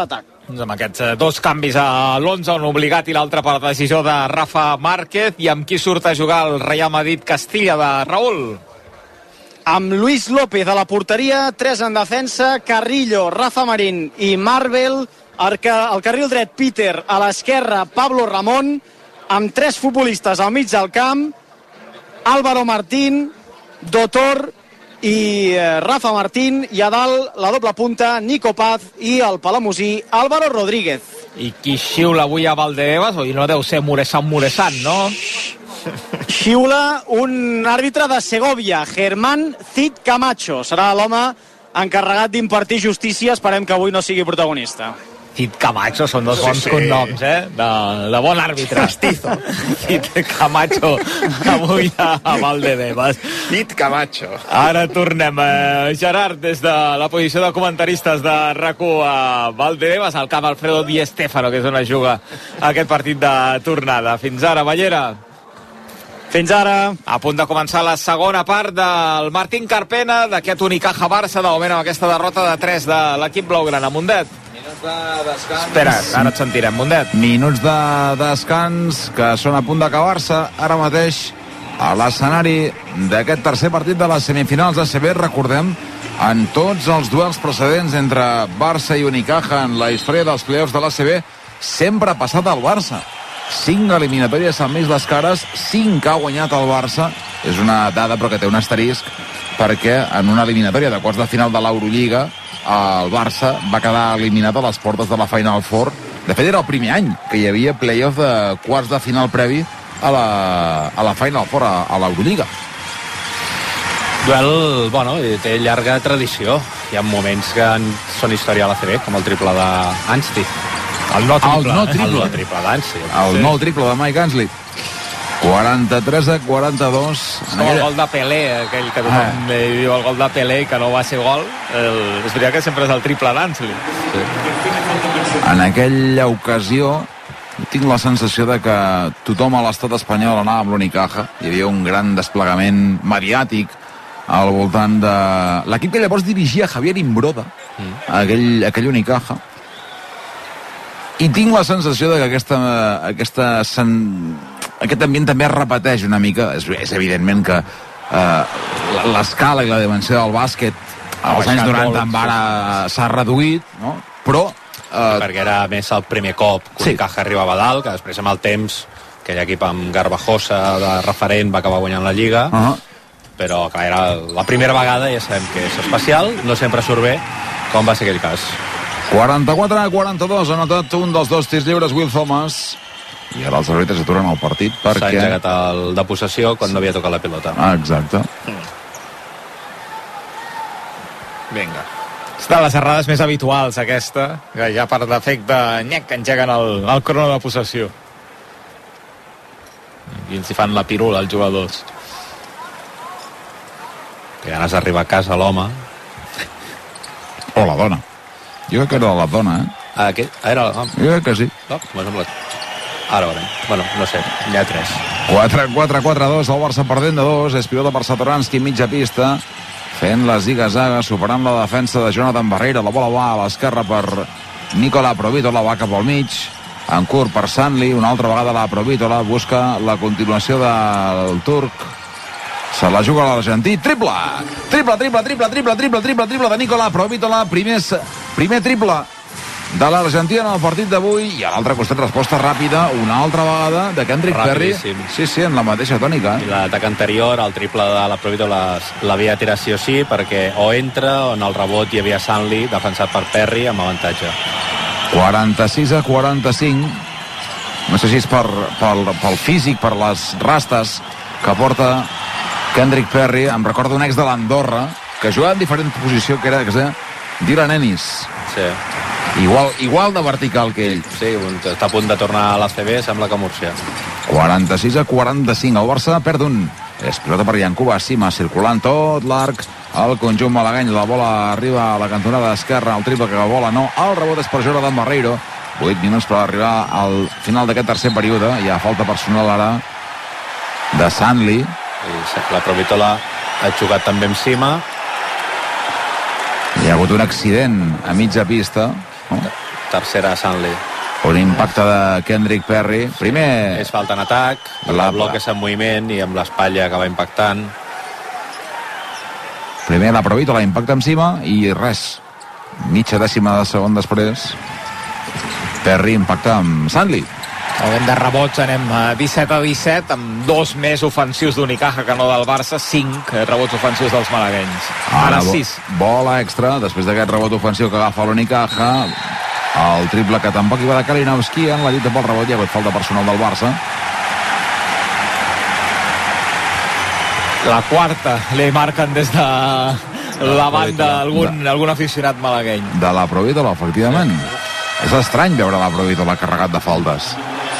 Doncs amb aquests eh, dos canvis a l'onze, un obligat i l'altre per decisió de Rafa Márquez. I amb qui surt a jugar el Real Madrid Castilla de Raúl? Amb Luis López a la porteria, tres en defensa, Carrillo, Rafa Marín i Marvel. Al carril dret, Peter, a l'esquerra, Pablo Ramón, amb tres futbolistes al mig del camp, Álvaro Martín, Dotor i eh, Rafa Martín, i a dalt la doble punta, Nico Paz i el palamosí Álvaro Rodríguez. I qui xiula avui a Valdebebas? Oi, no deu ser Muresan Muresan, no? Xiula un àrbitre de Segovia, Germán Cid Camacho. Serà l'home encarregat d'impartir justícia. Esperem que avui no sigui protagonista. Cid Camacho són dos bons sí, sí. cognoms, eh? De, de bon àrbitre. Castizo. Cid Camacho, avui a, a Valdebebas. Cid Camacho. Ara tornem, eh, Gerard, des de la posició de comentaristes de RAC1 a Valdebebas, al camp Alfredo Di Stéfano, que és on es juga aquest partit de tornada. Fins ara, Ballera. Fins ara. A punt de començar la segona part del Martín Carpena, d'aquest Unicaja Barça, de moment amb aquesta derrota de tres de l'equip blaugrana. Mundet. Espera, ara et sentirem, Mundet. Minuts de descans que són a punt d'acabar-se ara mateix a l'escenari d'aquest tercer partit de les semifinals de A C B. Recordem, en tots els duels precedents entre Barça i Unicaja en la història dels playoffs de l'A C B sempre ha passat al Barça. Cinc eliminatòries al mig les cares, cinc ha guanyat el Barça. És una dada però que té un asterisc, perquè en una eliminatòria de quarts de final de l'Eurolliga el Barça va quedar eliminat a les portes de la Final Four. De fet, era el primer any que hi havia playoff de quarts de final previ a la, a la Final Four, a, a l'Eurolliga. Duel, bueno, té llarga tradició. Hi ha moments que són història a l'A C B, com el triple d'Anstey. El no triple, el no triple, el no triple d'Anstey. El sí. no triple de Mike Ansley. quaranta-tres a quaranta-dos. Com el gol de Pelé, aquell que tothom ah. diu el gol de Pelé i que no va ser gol. El, és veritat que sempre és el triple d'Ansley. Sí. En aquella ocasió tinc la sensació de que tothom a l'estat espanyol anava amb l'Unicaja. Hi havia un gran desplegament mediàtic al voltant de l'equip que llavors dirigia Javier Imbroda, mm. aquell, aquell Unicaja. I tinc la sensació de que aquesta, aquesta sen... aquest ambient també es repeteix una mica. És, és evidentment que eh, l'escala i la dimensió del bàsquet als anys noranta en vara s'ha reduït, no? Però eh... perquè era més el primer cop que Unicaja sí. arribava a dalt, que després amb el temps aquell equip amb Garbajosa de referent va acabar guanyant la Lliga. Uh-huh. Però clar, era la primera vegada, ja sabem que és especial, no sempre surt bé, com va ser aquell cas. quaranta-quatre a quaranta-dos, ha notat un dels dos tirs lliures, Will Thomas, i ara els àrbitres aturen el partit perquè... S'ha engegat el de possessió quan no havia tocat la pilota. Ah, exacte. Vinga. És de les errades més habituals, aquesta, que ja per defecte nyec, engeguen el, el crono de possessió. I els hi fan la pirula als jugadors. Que ganes d'arribar a casa l'home. O la dona. Jo crec que era la dona, eh? Ah, aquest? Ah, era la... Jo crec que sí. No, m'ha semblat. Ara veurem. Bueno, no sé, n'hi ha tres. quatre quatre quatre dos, el Barça perdent de dos, és pilota per Satoranski, mitja pista, fent la ziga-zaga, superant la defensa de Jonathan Barreira, la bola va a l'esquerra per Nicola Provítola, va cap al mig, en curt per Sanli, una altra vegada la Provítola, busca la continuació del turc, se la juga l'argentí, triple, triple, triple, triple, triple, triple, triple, triple de Nicola Provítola, primer, primer triple de l'Argentina en el partit d'avui, i a l'altre costat resposta ràpida una altra vegada de Kendrick Perry. Sí, sí, en la mateixa tònica. I l'atac anterior, el triple de la Provítola l'havia tirat sí o sí, perquè o entra o en el rebot hi havia Sanli defensat per Perry amb avantatge. quaranta-sis a quaranta-cinc, no sé si és per, pel, pel físic, per les rastes que porta Kendrick Perry. Em recorda un ex de l'Andorra que jugava en diferent posició, que era que Dylan Ennis. Sí. Igual, igual de vertical que ell. Sí, està a punt de tornar a l'A C B, sembla que Múrcia. quaranta-sis a quaranta-cinc, el Barça perd un. És pilota per Yankuba Sima, circulant tot l'arc, el conjunt malagueny, la bola arriba a la cantonada esquerra, el triple que vola no, el rebot és per Jordan Barreiro. vuit minuts per arribar al final d'aquest tercer període, hi ha falta personal ara de Sanli. I la Provítola ha jugat també amb Sima. Hi ha hagut un accident a mitja pista, no? tercera a Sanli. Un impacte de Kendrick Perry. Primer... És falta en atac, la... el bloc és en moviment i amb l'espatlla acaba impactant. Primer la Provítola impacta en cima i res. Mitja dècima de segon després. Perry impacta amb Sanli. Haurem de rebots, anem a disset a disset, amb dos més ofensius d'Unicaja que no del Barça, cinc rebots ofensius dels malaguenys. Ara sis. Bola extra, després d'aquest rebot ofensiu que agafa l'Unicaja. El triple que tampoc hi va de Kalinowski en la lluita pel rebot, hi ha hagut falta personal del Barça. La quarta li marquen des de la banda algun, algun aficionat malagueny. De la Provítola, efectivament. És estrany veure la Provítola carregat de faltes.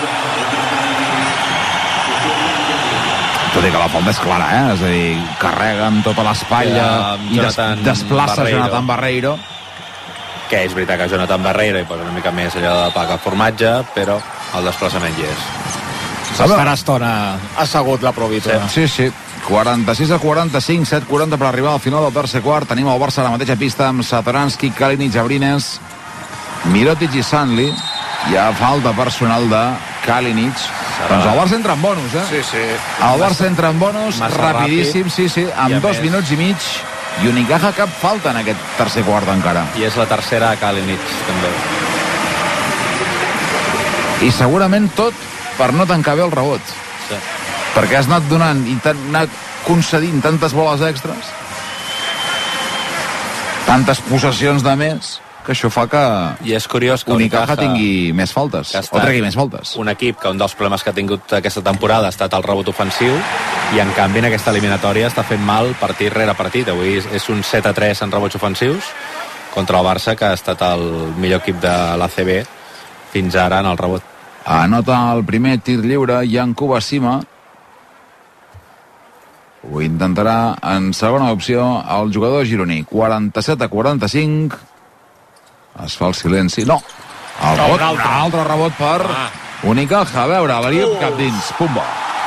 Tot i que la falta és clara, eh? És a dir, carrega amb tota l'espatlla i des desplaça Barreiro. Jonathan Barreiro. Que és veritat que Jonathan Barreiro hi posa una mica més allò de paga formatge, però el desplaçament hi és. S'estarà estona assegut la Provítola. Sí, sí. quaranta-sis a quaranta-cinc, set quaranta per arribar al final del tercer quart. Tenim el Barça a la mateixa pista amb Satoranski, Kalinic, Abrines, Mirotic i Sanli. Hi ha falta personal de Kalinic. Serà. Doncs el Barça entra en bonus, eh? Sí, sí. El Barça entra en bonus, rapidíssim, ràpid. sí, sí, amb dos més. minuts i mig. I Unicaja cap falta en aquest tercer quart encara. I és la tercera a Kalinic, també. I segurament tot per no tancar bé el rebot. Sí. Perquè has anat donant i t'han anat concedint tantes boles extres, tantes possessions de més, que això fa que i és curiós que Unicaja tingui més faltes, o tregui més faltes. Un equip que un dels problemes que ha tingut aquesta temporada ha estat el rebot ofensiu, i en canvi en aquesta eliminatòria està fent mal partit rere partit. Avui és un set a tres en rebots ofensius contra el Barça, que ha estat el millor equip de l'A C B fins ara en el rebot. Anota el primer tir lliure Janku Basima. Ho intentarà en segona opció el jugador gironí. quaranta-set a quaranta-cinc. Es fa el silenci. No, el rebot, un altre, un altre rebot per ah. Unicaja. A veure, l'Ariep uh. cap dins. Pumba.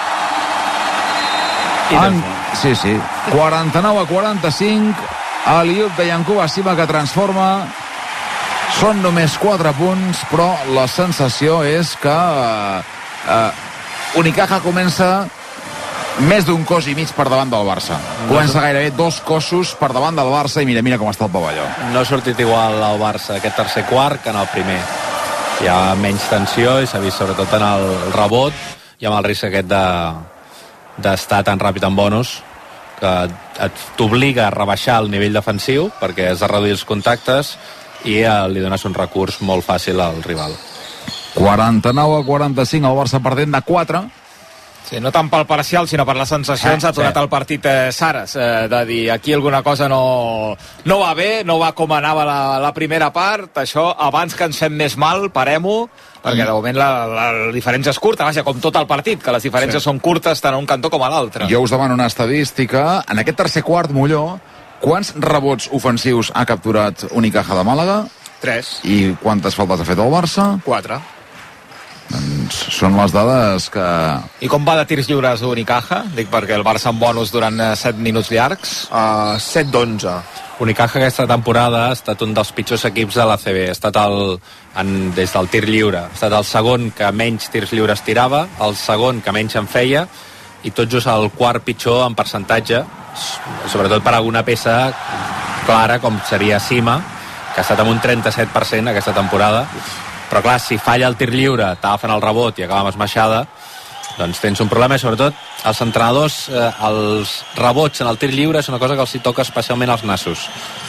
En... Sí, sí. quaranta-nou a quaranta-cinc. Aliup de Janku Basima que transforma. Són només quatre punts, però la sensació és que uh, uh, Unicaja comença més d'un cos i mig per davant del Barça. Comença gairebé dos cossos per davant del Barça i mira, mira com està el pavelló. No ha sortit igual el Barça aquest tercer quart que en el primer. Hi ha menys tensió i s'ha vist sobretot en el rebot i amb el risc aquest de d'estar tan ràpid en bonus que t'obliga a rebaixar el nivell defensiu perquè has de reduir els contactes i eh, li dones un recurs molt fàcil al rival. quaranta-nou a quaranta-cinc, el Barça perdent de quatre. Sí, no tant pel parcial, sinó per les sensacions. Ah, ha aturat sí. el partit eh, Saras, eh, de dir aquí alguna cosa no, no va bé, no va com anava la, la primera part. Això, abans que ens fem més mal, parem-ho, perquè de moment la, la, la diferència és curta, vaja, com tot el partit, que les diferències sí. són curtes tant a un cantó com a l'altre. Jo us demano una estadística. En aquest tercer quart, Molló, quants rebots ofensius ha capturat Unicaja de Màlaga? Tres. I quantes faltes ha fet el Barça? Quatre. Doncs són les dades que... I com va de tirs lliures Unicaja? Dic perquè el Barça en bonus durant set minuts llargs. Uh, set d'onze. Unicaja aquesta temporada ha estat un dels pitjors equips de l'A C B. Ha estat el, en, des del tir lliure. Ha estat el segon que menys tirs lliures tirava, el segon que menys en feia, i tot just el quart pitjor en percentatge, sobretot per alguna peça clara com seria Sima, que ha estat amb un trenta-set per cent aquesta temporada. Però clar, si falla el tir lliure, t'agafen el rebot i acaba amb esmaixada, doncs tens un problema. I sobretot els entrenadors, eh, els rebots en el tir lliure és una cosa que els hi toca especialment als nassos.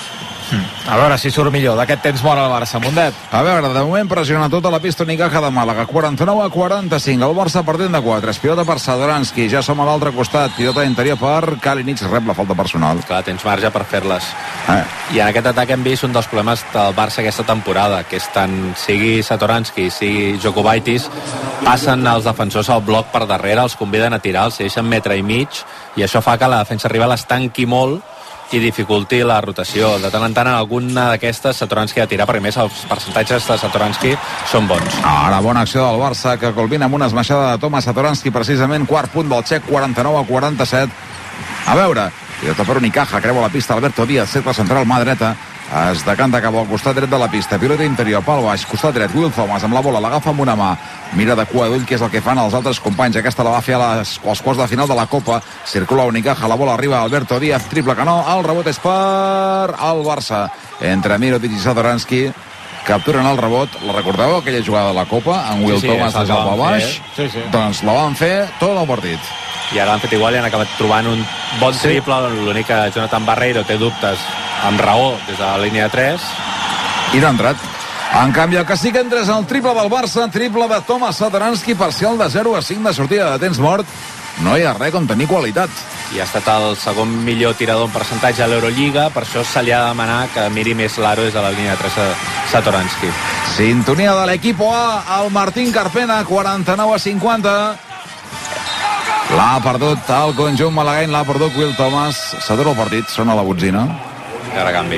A veure si surt millor d'aquest temps mort al Barça, Mundet. A veure, de moment pressiona tota la pista Unicaja de Màlaga, quaranta-nou a quaranta-cinc, el Barça perdent de quatre, es pilota per Satoranski, ja som a l'altre costat, pilota interior per Kalinic, rep la falta personal. Clar, tens marge per fer-les. Eh. I en aquest atac hem vist un dels problemes del Barça aquesta temporada, que és tant sigui Satoranski, sigui Jokubaitis, passen els defensors al bloc per darrere, els conviden a tirar, els deixen metre i mig, i això fa que la defensa rival es tanqui molt i dificulti la rotació. De tant en tant en alguna d'aquestes Satoranski ha de tirar, perquè més els percentatges de Satoranski són bons. Ara bona acció del Barça, que culmina amb una esmaixada de Thomas Satoranski, precisament quart punt del txec, quaranta-nou a quaranta-set. A veure, pilota per Unicaja, creua la pista Alberto Díaz, cercle central, mà dreta, es decanta cap al costat dret de la pista, pilota interior, pal baix, costat dret, Will Thomas amb la bola, l'agafa amb una mà, mira de cua d'ull, que és el que fan els altres companys. Aquesta la va fer a les, als quarts de final de la Copa, circula Unicaja, la bola arriba a Alberto Díaz, triple que no, el rebot és per el Barça, entre Mirotic i Satoranski, capturen el rebot. La recordeu, aquella jugada de la Copa, amb Will sí, sí, Thomas des del pal baix? Sí, sí. Doncs la van fer tot el partit. I ara l'han fet igual i han acabat trobant un bon sí. triple. L'únic que Jonathan Barreiro té dubtes amb raó des de la línia de tres. I no ha entrat. En canvi, el que sí que entra és el triple del Barça, triple de Tomas Satoranski, parcial de zero a cinc de sortida de temps mort. No hi ha res com tenir qualitat. I ha estat el segon millor tirador en percentatge a l'Eurolliga, per això se li ha de demanar que miri més l'aro des de la línia de tres a Satoranski. Sintonia de l'equip A, el Martín Carpena, quaranta-nou a cinquanta. L'ha perdut el conjunt malagueny, l'ha perdut Will Thomas. S'atura el partit, sona la botzina. Ara canvi.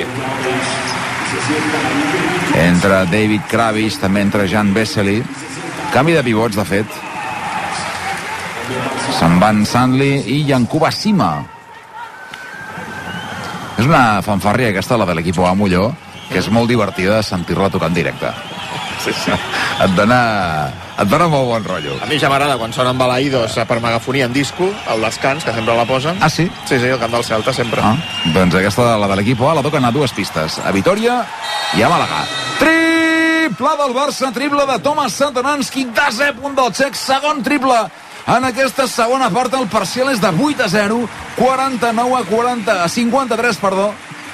Entra David Kravish, també entra Jan Vesely. Canvi de pivots, de fet. Se'n van Sandli i Yankuba Sima. És una fanfàrria aquesta, la de l'equip A Molló, que és molt divertida sentir-la tocar en directe. Sí, sí. Et dona, et dona molt bon rotllo. A mi ja m'agrada quan sonen balaïdos per megafonia en disco, al descans, que sempre la posen. Ah, sí? Sí, sí, el camp del Celta, sempre. Ah, doncs aquesta, la de l'equip A, la toquen a dues pistes, a Vitoria i a Màlaga. Triple del Barça, triple de Tomas Satoranski, desè punt del txec, segon triple. En aquesta segona part el parcial és de vuit a zero, quaranta-nou a quaranta, a cinquanta-tres, perdó.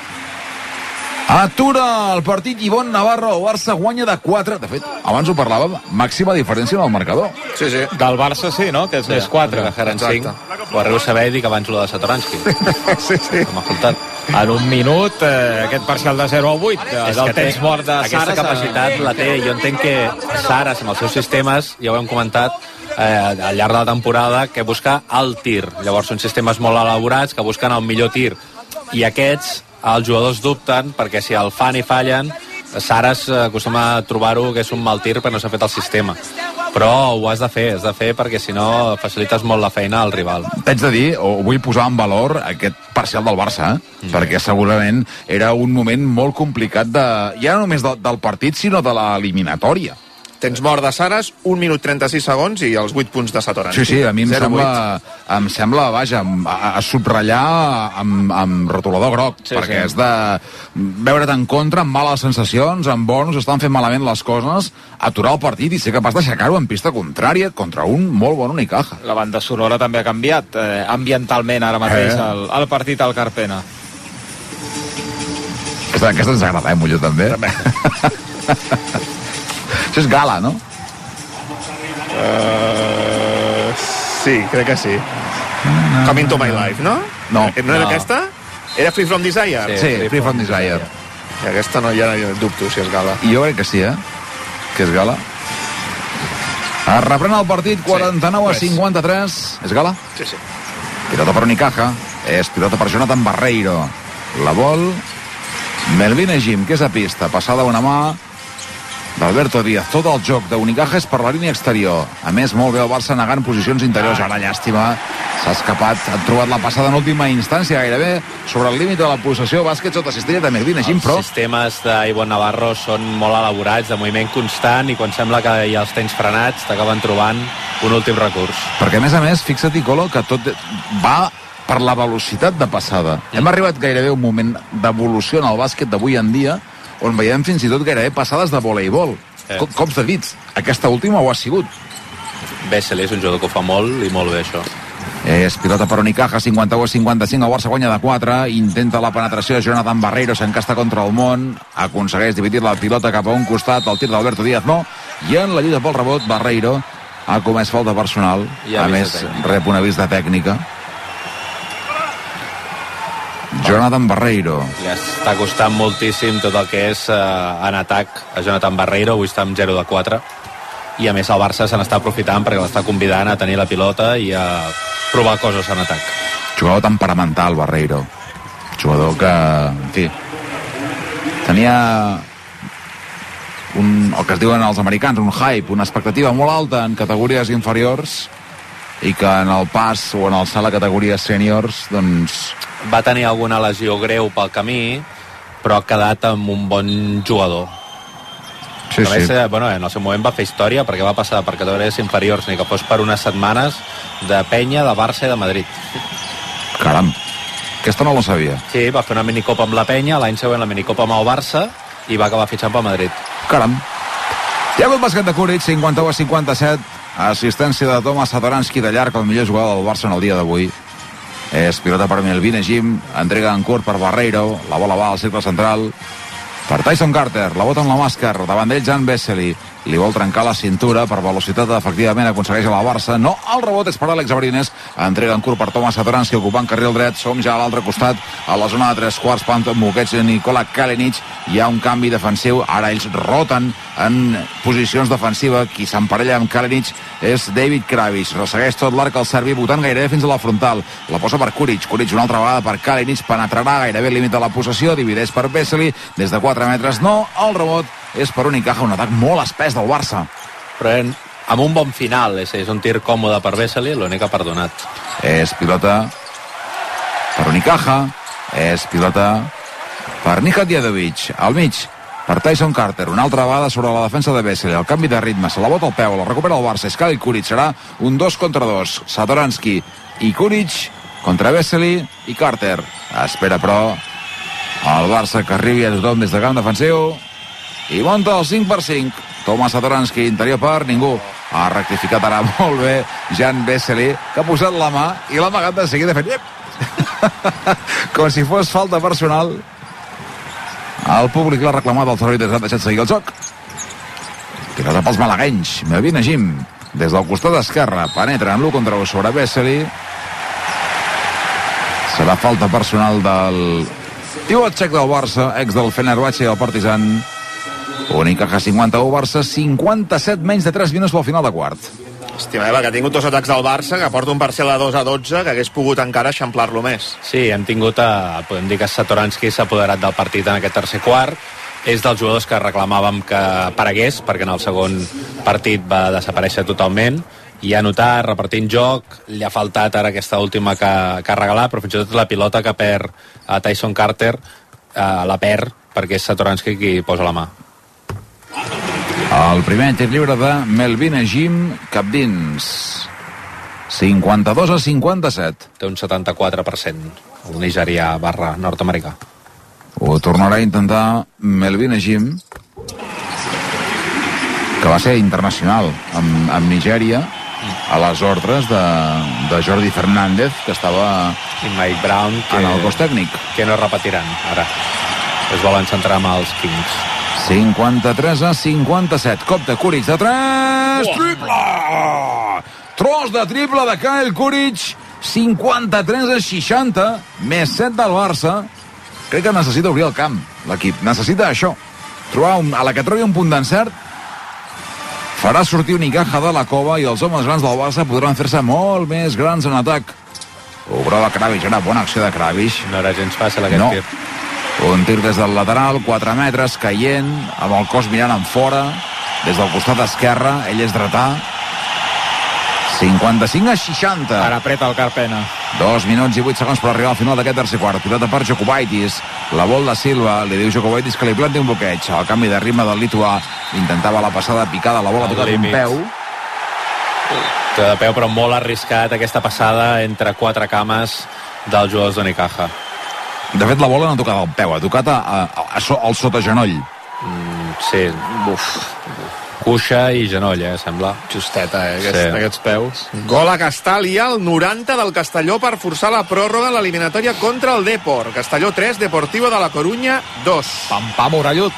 Atura el partit Ivonne Navarro, el Barça guanya de quatre. De fet, abans ho parlàvem, màxima diferència en el marcador. Sí, sí. Del Barça sí, no? Que és, sí, és quatre. Que eren cinc. Ho arribo a saber i dic abans lo de Satoranski. Sí, sí. M'ha faltat. En un minut, eh, aquest parcial de zero a vuit, és el temps mort de Saras. Aquesta capacitat la té. Jo entenc que Saras, amb els seus sistemes, ja ho hem comentat, eh, al llarg de la temporada, que busca el tir. Llavors són sistemes molt elaborats que busquen el millor tir. I aquests, els jugadors dubten, perquè si el fan i fallen, Saras acostuma a trobar-ho que és un mal tir perquè no s'ha fet el sistema. Però ho has de fer, has de fer perquè si no facilites molt la feina al rival. T'haig de dir, o vull posar en valor aquest parcial del Barça, eh? mm. perquè segurament era un moment molt complicat de, ja no només de, del partit, sinó de l'eliminatòria. Temps mort de Saras, un minut trenta-sis segons i els vuit punts de Satoranski. Sí, sí, a mi em sembla, em sembla, vaja, a, a subratllar amb, amb rotulador groc, sí, perquè sí. és de veure't en contra, amb males sensacions, amb bons, estan fent malament les coses, aturar el partit i ser capaç d'aixecar-ho en pista contrària contra un molt bon Unicaja. La banda sonora també ha canviat, eh, ambientalment ara mateix, eh. el, el partit al Carpena. Aquesta, aquesta ens agrada, eh, Molló, també? També. Això és gala, no? Uh, sí, crec que sí. Mm. Coming to my life, no? No. No era no. aquesta? Era Free from Desire? Sí, sí, Free, Free from, from Desire. I aquesta no, ja no dubto si és gala. I jo crec que sí, eh? Que és gala. Es reprèn el partit, quaranta-nou a cinquanta-tres. És gala? Sí, sí. Pilota per Unicaja. És pilota per Jonathan Barreiro. La vol Melvin Ejim, que és a pista. Passada una mà d'Alberto Díaz. Tot el joc d'Unicaja és per la línia exterior. A més, molt bé el Barça negant posicions interiors. Ara, llàstima, s'ha escapat. Han trobat la passada en última instància, gairebé sobre el límit de la possessió. Bàsquet sota cistella de Melvin Ejim, però... Els sistemes d'Ivonne Navarro són molt elaborats, de moviment constant, i quan sembla que ja els tens frenats, t'acaben trobant un últim recurs. Perquè, a més a més, fixa't, Icolo, que tot va per la velocitat de passada. Mm. Hem arribat gairebé a un moment d'evolució en el bàsquet d'avui en dia on veiem fins i tot gairebé passades de voleibol. Eh. Cops de dits. Aquesta última ho ha sigut. Vesely és un jugador que ho fa molt i molt bé, això. És pilota per Unicaja, cinquanta-u a cinquanta-cinc, el Barça guanya de quatre, intenta la penetració de Jonathan Barreiro, s'encasta contra el món, aconsegueix dividir la pilota cap a un costat, el tir d'Alberto Díaz no, i en la lluita pel rebot, Barreiro ha comès falta personal, a més rep un avís de tècnica. Jonathan Barreiro. Li està costant moltíssim tot el que és eh, en atac a Jonathan Barreiro, avui està amb zero de quatre, i a més el Barça se n'està aprofitant perquè l'està convidant a tenir la pilota i a provar coses en atac. Jugador temperamental, Barreiro. Jugador que, en fi, tenia un, el que es diuen els americans, un hype, una expectativa molt alta en categories inferiors, i que en el pas o en el salt a categories sèniors, doncs... Va tenir alguna lesió greu pel camí però ha quedat amb un bon jugador. Sí, sí. sí. Bueno, en el seu moment va fer història perquè va passar per categories inferiors ni que fos per unes setmanes de Penya, de Barça i de Madrid. Caram, aquesta no la sabia. Sí, va fer una minicopa amb la Penya, l'any següent la minicopa amb el Barça i va acabar fitxant pel Madrid. Caram. Hi ha hagut bàsquet de Kuric, cinquanta-u a cinquanta-set, assistència de Tomas Satoranski de llarg, el millor jugador del Barça en el dia d'avui. És pilota per Melvin Ejim, entrega en curt per Barreiro, la bola va al cercle central per Tyson Carter, la bota amb la màscara, davant d'ell Jan Vesely, li vol trencar la cintura per velocitat, efectivament aconsegueix a la Barça, no, el rebot és per Àlex Abrines, entrega en curt per Tomas Satoranski ocupant carril dret, som ja a l'altre costat a la zona de tres quarts, Panto Muquets i Nikola Kalinic, hi ha un canvi defensiu, ara ells roten en posicions defensives, qui s'emparella amb Kalinic és David Kravic, ressegueix tot l'arc al serbi, votant gairebé fins a la frontal, la posa per Kuric, Kuric una altra vegada per Kalinic, penetrarà gairebé límit de la possessió, divideix per Vesely, des de quatre metres, no, el rebot és per Unicaja, un atac molt espès del Barça. Però en, amb un bon final, és, és un tir còmode per Vesely, l'únic que ha perdonat. És pilota per Unicaja, és pilota per Nihat Djedovic, al mig, per Tyson Carter, una altra vegada sobre la defensa de Vesely, el canvi de ritme, se la bota al peu, la recupera el Barça, és Khalil Kuric, serà un dos contra dos, Satoranski i Kuric contra Vesely i Carter. Espera, però, el Barça que arribi a tothom des de camp defensiu i munta el cinc per cinc. Tomas Satoranski, interior per ningú. Ha rectificat ara molt bé Jan Vesely, que ha posat la mà i l'ha amagat de seguida fent com si fos falta personal. El públic l'ha reclamat, els àrbitres han deixat seguir el joc. Pilota pels malaguenys. Melvin Ejim, des del costat esquerre, penetra en l'u contra u sobre Vesely. Serà falta personal del pivot txec del Barça, ex del Fenerbahçe i el Partizan. Unicaja cinquanta-u, Barça cinquanta-set, menys de tres minuts pel final de quart. Hòstia, Eva, que ha tingut dos atacs del Barça, que porta un parcial de dos a dotze, que hagués pogut encara eixamplar-lo més. Sí, hem tingut, a, podem dir que Satoranski s'ha apoderat del partit en aquest tercer quart. És dels jugadors que reclamàvem que aparegués, perquè en el segon partit va desaparèixer totalment. I ha notat, repartint joc, li ha faltat ara aquesta última que, que ha regalat, però fins i tot la pilota que perd a Tyson Carter eh, la perd, perquè és Satoranski qui posa la mà. El primer tir lliure de Melvin Ejim, cap dins. cinquanta-dos a cinquanta-set. Té un setanta-quatre per cent el nigerià barra nord-americà. Ho tornarà a intentar Melvin Ejim, que va ser internacional amb, amb Nigèria a les ordres de, de Jordi Fernández, que estava i Mike Brown, que, en el cos tècnic. Que no repetiran ara. Es volen centrar amb els Kings. cinquanta-tres a cinquanta-set. Cop de Kuric de tres. Oh. Triple! Tros de triple de Kyle Kuric. cinquanta-tres a seixanta. Més set del Barça. Crec que necessita obrir el camp, l'equip. Necessita això. Trobar un, a la que trobi un punt d'encert, farà sortir Unicaja de la cova i els homes grans del Barça podran fer-se molt més grans en atac. Obrava Kravic, era bona acció de Kravic. No era gens fàcil aquest no. tir. Un tir des del lateral, quatre metres, caient, amb el cos mirant en fora, des del costat esquerre, ell és dretà. cinquanta-cinc a seixanta. Ara apreta el Carpena. Dos minuts i vuit segons per arribar al final d'aquest tercer quart. Pilota per Jokubaitis. La vol de Silva. Li diu Jokubaitis que li planti un bloqueig. El canvi de ritme del lituà. Intentava la passada picada. La bola ha tocat un peu. De peu, però molt arriscat aquesta passada entre quatre cames dels jugadors d'Unicaja. De fet, la bola no ha tocat al peu. Ha tocat a, a, a, a, al sotagenoll. Mm, sí. Uf. Cuixa i genoll, eh, sembla. Justeta, eh, aquests, sí. aquests peus. Gol a Castalia, al noranta del Castelló per forçar la pròrroga en l'eliminatòria contra el Depor. Castelló tres, Deportivo de la Corunya dos. Pam, pam, orellut.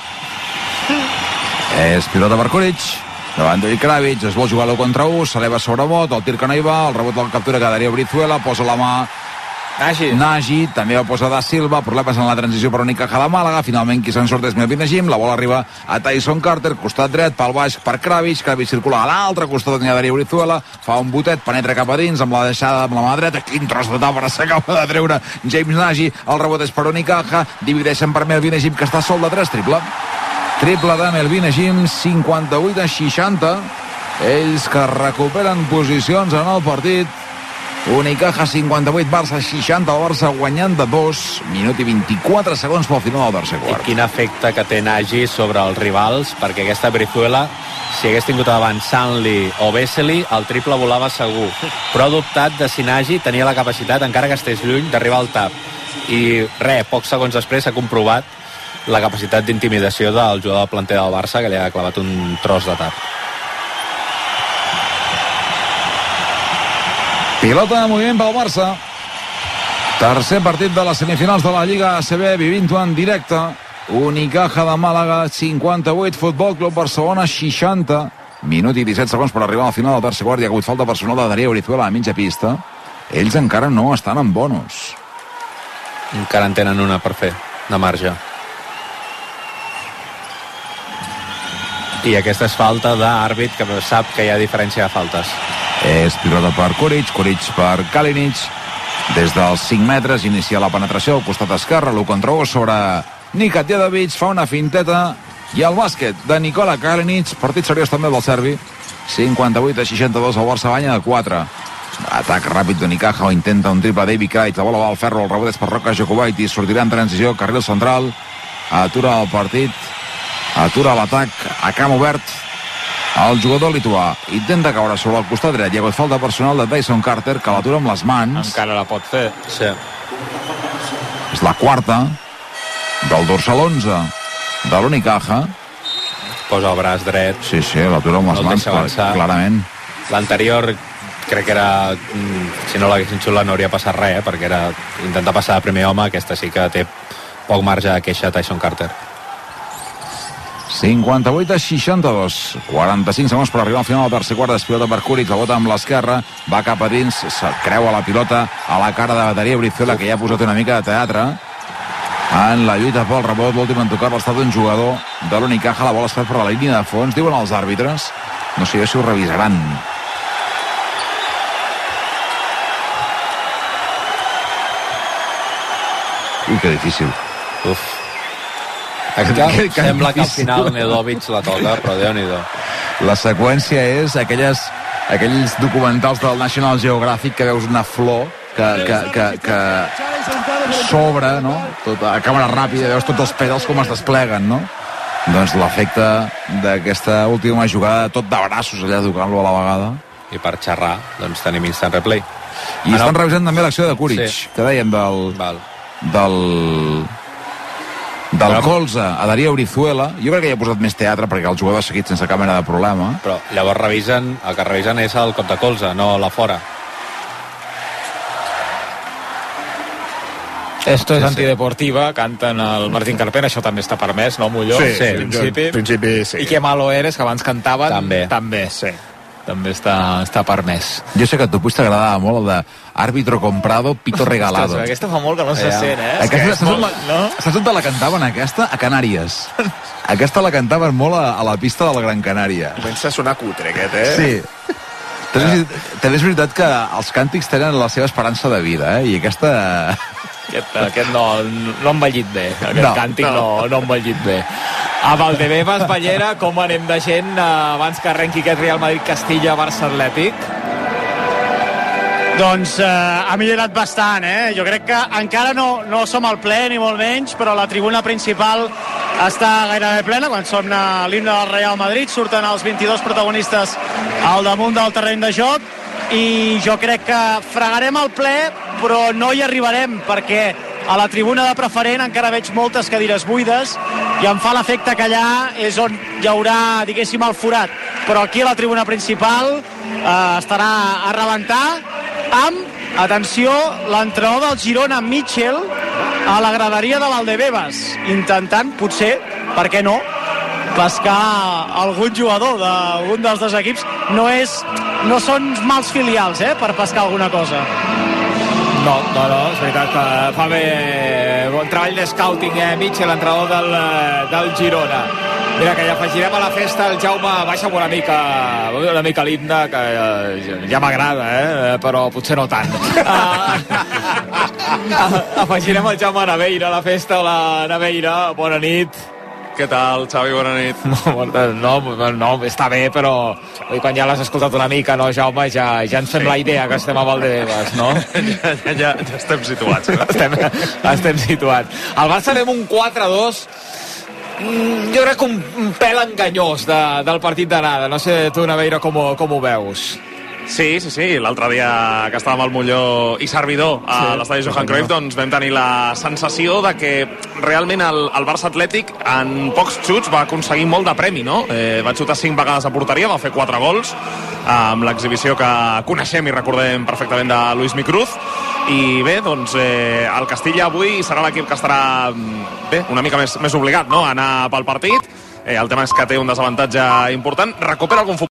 És pilota per Kuric. Davant d'ell Kravic, es vol jugar l'u contra u, s'eleva sobre bot, el tir que no hi va, el rebot del captura que Darío Brizuela, posa la mà Nagy. Nagy, també va posar da Silva, problemes en la transició per Unicaja de Màlaga, finalment qui se'n surt és Melvin Ejim, la bola arriba a Tyson Carter, costat dret, pel baix per Kravic, Kravic circula a l'altre costat de Darío Brizuela, fa un botet, penetra cap a dins, amb la deixada amb la mà dreta, quin tros de tàpera s'acaba de treure James Nagy, el rebot és per Unicaja, divideixen per Melvin Ejim, que està sol de tres, triple. Triple de Melvin Ejim, cinquanta-vuit a seixanta, ells que recuperen posicions en el partit. Unicaja cinquanta-vuit, Barça seixanta, el Barça guanyant de dos, minut i vint-i-quatre segons pel final del tercer quart. I quin efecte que té Nagy sobre els rivals, perquè aquesta Brizuela, si hagués tingut davant Sanli o Vesely, el triple volava segur. Però ha dubtat de si Nagy tenia la capacitat, encara que estés lluny, d'arribar al tap. I res, pocs segons després s'ha comprovat la capacitat d'intimidació del jugador del planter del Barça, que li ha clavat un tros de tap. Pilota de moviment pel Barça. Tercer partit de les semifinals de la Lliga A C B, vivint-ho en directe. Unicaja de Màlaga, cinquanta-vuit, Futbol Club Barcelona, seixanta. Minut i disset segons per arribar al final del tercer quart. Hi ha hagut falta personal de Darío Brizuela a mitja pista. Ells encara no estan en bonus. Encara en tenen una per fer, de marge. I aquesta és falta d'àrbit, que sap que hi ha diferència de faltes. És pilota per Kuric, Kuric per Kalinic. Des dels cinc metres inicia la penetració al costat esquerre, l'u contra u sobre Nika Djedovic, fa una finteta i el bàsquet de Nikola Kalinic, partit seriós també del serbi. cinquanta-vuit a seixanta-dos, el Barça banya de quatre. Atac ràpid d'Unicaja, o intenta un triple David Kite, la bola va al ferro, el rebot és per Roca Jokubaitis, sortirà en transició, carril central, atura el partit, atura l'atac a camp obert. El jugador lituà intenta caure sobre el costat dret. Hi ha hagut falta personal de Tyson Carter, que l'atura amb les mans. Encara la pot fer, sí. És la quarta del dorsal onze de l'Unicaja. Posa el braç dret. Sí, sí, l'atura amb les no mans, clar, clarament. L'anterior crec que era, si no l'haguessin xulat no hauria passat res, eh, perquè era intentar passar de primer home. Aquesta sí que té poc marge de queixa Tyson Carter. cinquanta-vuit a seixanta-dos, quaranta-cinc segons per arribar al final del tercer quart. Despilota per Kuric, la bota amb l'esquerra, va cap a dins, se creua la pilota a la cara de Darío Brizuela, que ja ha posat una mica de teatre en la lluita pel rebot. L'últim en tocar-la ha estat un jugador de l'Unicaja. La bola es fa per la línia de fons, diuen els àrbitres. No sé si ho revisaran. Ui, que difícil. Uf. Que, que sembla que al final Nedovic la toca, però Déu-n'hi-do. La seqüència és aquelles, aquells documentals del National Geographic que veus una flor que, que, que, que s'obre, no? Tot, a càmera ràpida, veus tots els pètals com es despleguen, no? Doncs l'efecte d'aquesta última jugada, tot de braços allà tocant-lo a la vegada. I per xerrar, doncs tenim instant replay. I estan revisant també l'acció de Kuric, sí, que dèiem del... Val. del... del colze a Darío Brizuela. Jo crec que hi ha posat més teatre perquè el jugador ha seguit sense cap mena de problema. Però llavors revisen, el que revisen és el cop de colze, no la fora. Esto és antideportiva, canten el Martín Carpena, això també està permès, no, Molló? Sí, sí, en principi, en principi sí. I que malo eres, que abans cantaven, també. També, sí. També està, està permès. Jo sé que a tu pues t'agradava molt el de àrbitro comprado, pito regalado. Ostres, aquesta fa molt que no se sent, eh? Aquesta, saps, molt, la, no? saps on te la cantaven, aquesta? A Canàries. Aquesta la cantaven molt a, a la pista de la Gran Canària. Comença a sonar cutre, aquest, eh? Sí. També, també és veritat que els càntics tenen la seva esperança de vida, eh? I aquesta... Aquest, aquest no, no ha envellit bé. Aquest no, càntic no. no, no ha envellit bé. A Valdebebas, Ballera, com anem de gent eh, abans que arrenqui aquest Real Madrid-Castilla-Barça Atlètic? Doncs eh, ha millorat bastant, eh? Jo crec que encara no, no som al ple, ni molt menys, però la tribuna principal està gairebé plena. Quan sona l'himne del Real Madrid surten els vint-i-dos protagonistes al damunt del terreny de joc i jo crec que fregarem el ple, però no hi arribarem perquè a la tribuna de preferent encara veig moltes cadires buides i em fa l'efecte que allà és on hi haurà, diguéssim, el forat. Però aquí a la tribuna principal eh, estarà a rebentar amb, atenció, l'entrenador del Girona, Mitchell, a la graderia de Valdebebas, intentant, potser, per què no, pescar algun jugador d'algun dels dos equips. No és, no són mals filials, eh, per pescar alguna cosa. No, no, no, és veritat que fa bé bon treball de scouting, eh, Mitchell, l'entrenador del, del Girona. Mira, que ja afegirem a la festa el Jaume, baixa'm una mica, una mica l'himne, que ja m'agrada, eh, però potser no tant. Uh, afegirem el Jaume Naveira a la festa. Hola, Naveira, bona nit. Què tal, Xavi? Bona nit. No, no, està bé, però quan ja l'has escoltat una mica, no, Jaume, ja, ja ens fem sí. la idea que estem a Valdebebas, no? ja, ja, ja, ja estem situats. No? Estem, estem situats. El Barça anem un quatre a dos, jo crec que un, un pèl enganyós de, del partit d'anada. No sé tu, Naveiro, com, com ho veus? Sí, sí, sí. L'altre dia que estàvem al Molló i servidor a sí, l'estadi Johan Cruyff, doncs vam tenir la sensació de que realment el, el Barça Atlètic en pocs xuts va aconseguir molt de premi, no? Eh, va xutar cinc vegades a porteria, va fer quatre gols, amb l'exhibició que coneixem i recordem perfectament de Luis Micruz. I bé, doncs eh, el Castilla avui serà l'equip que estarà bé, una mica més, més obligat, no?, a anar pel partit. Eh, el tema és que té un desavantatge important. Recupera algun futbol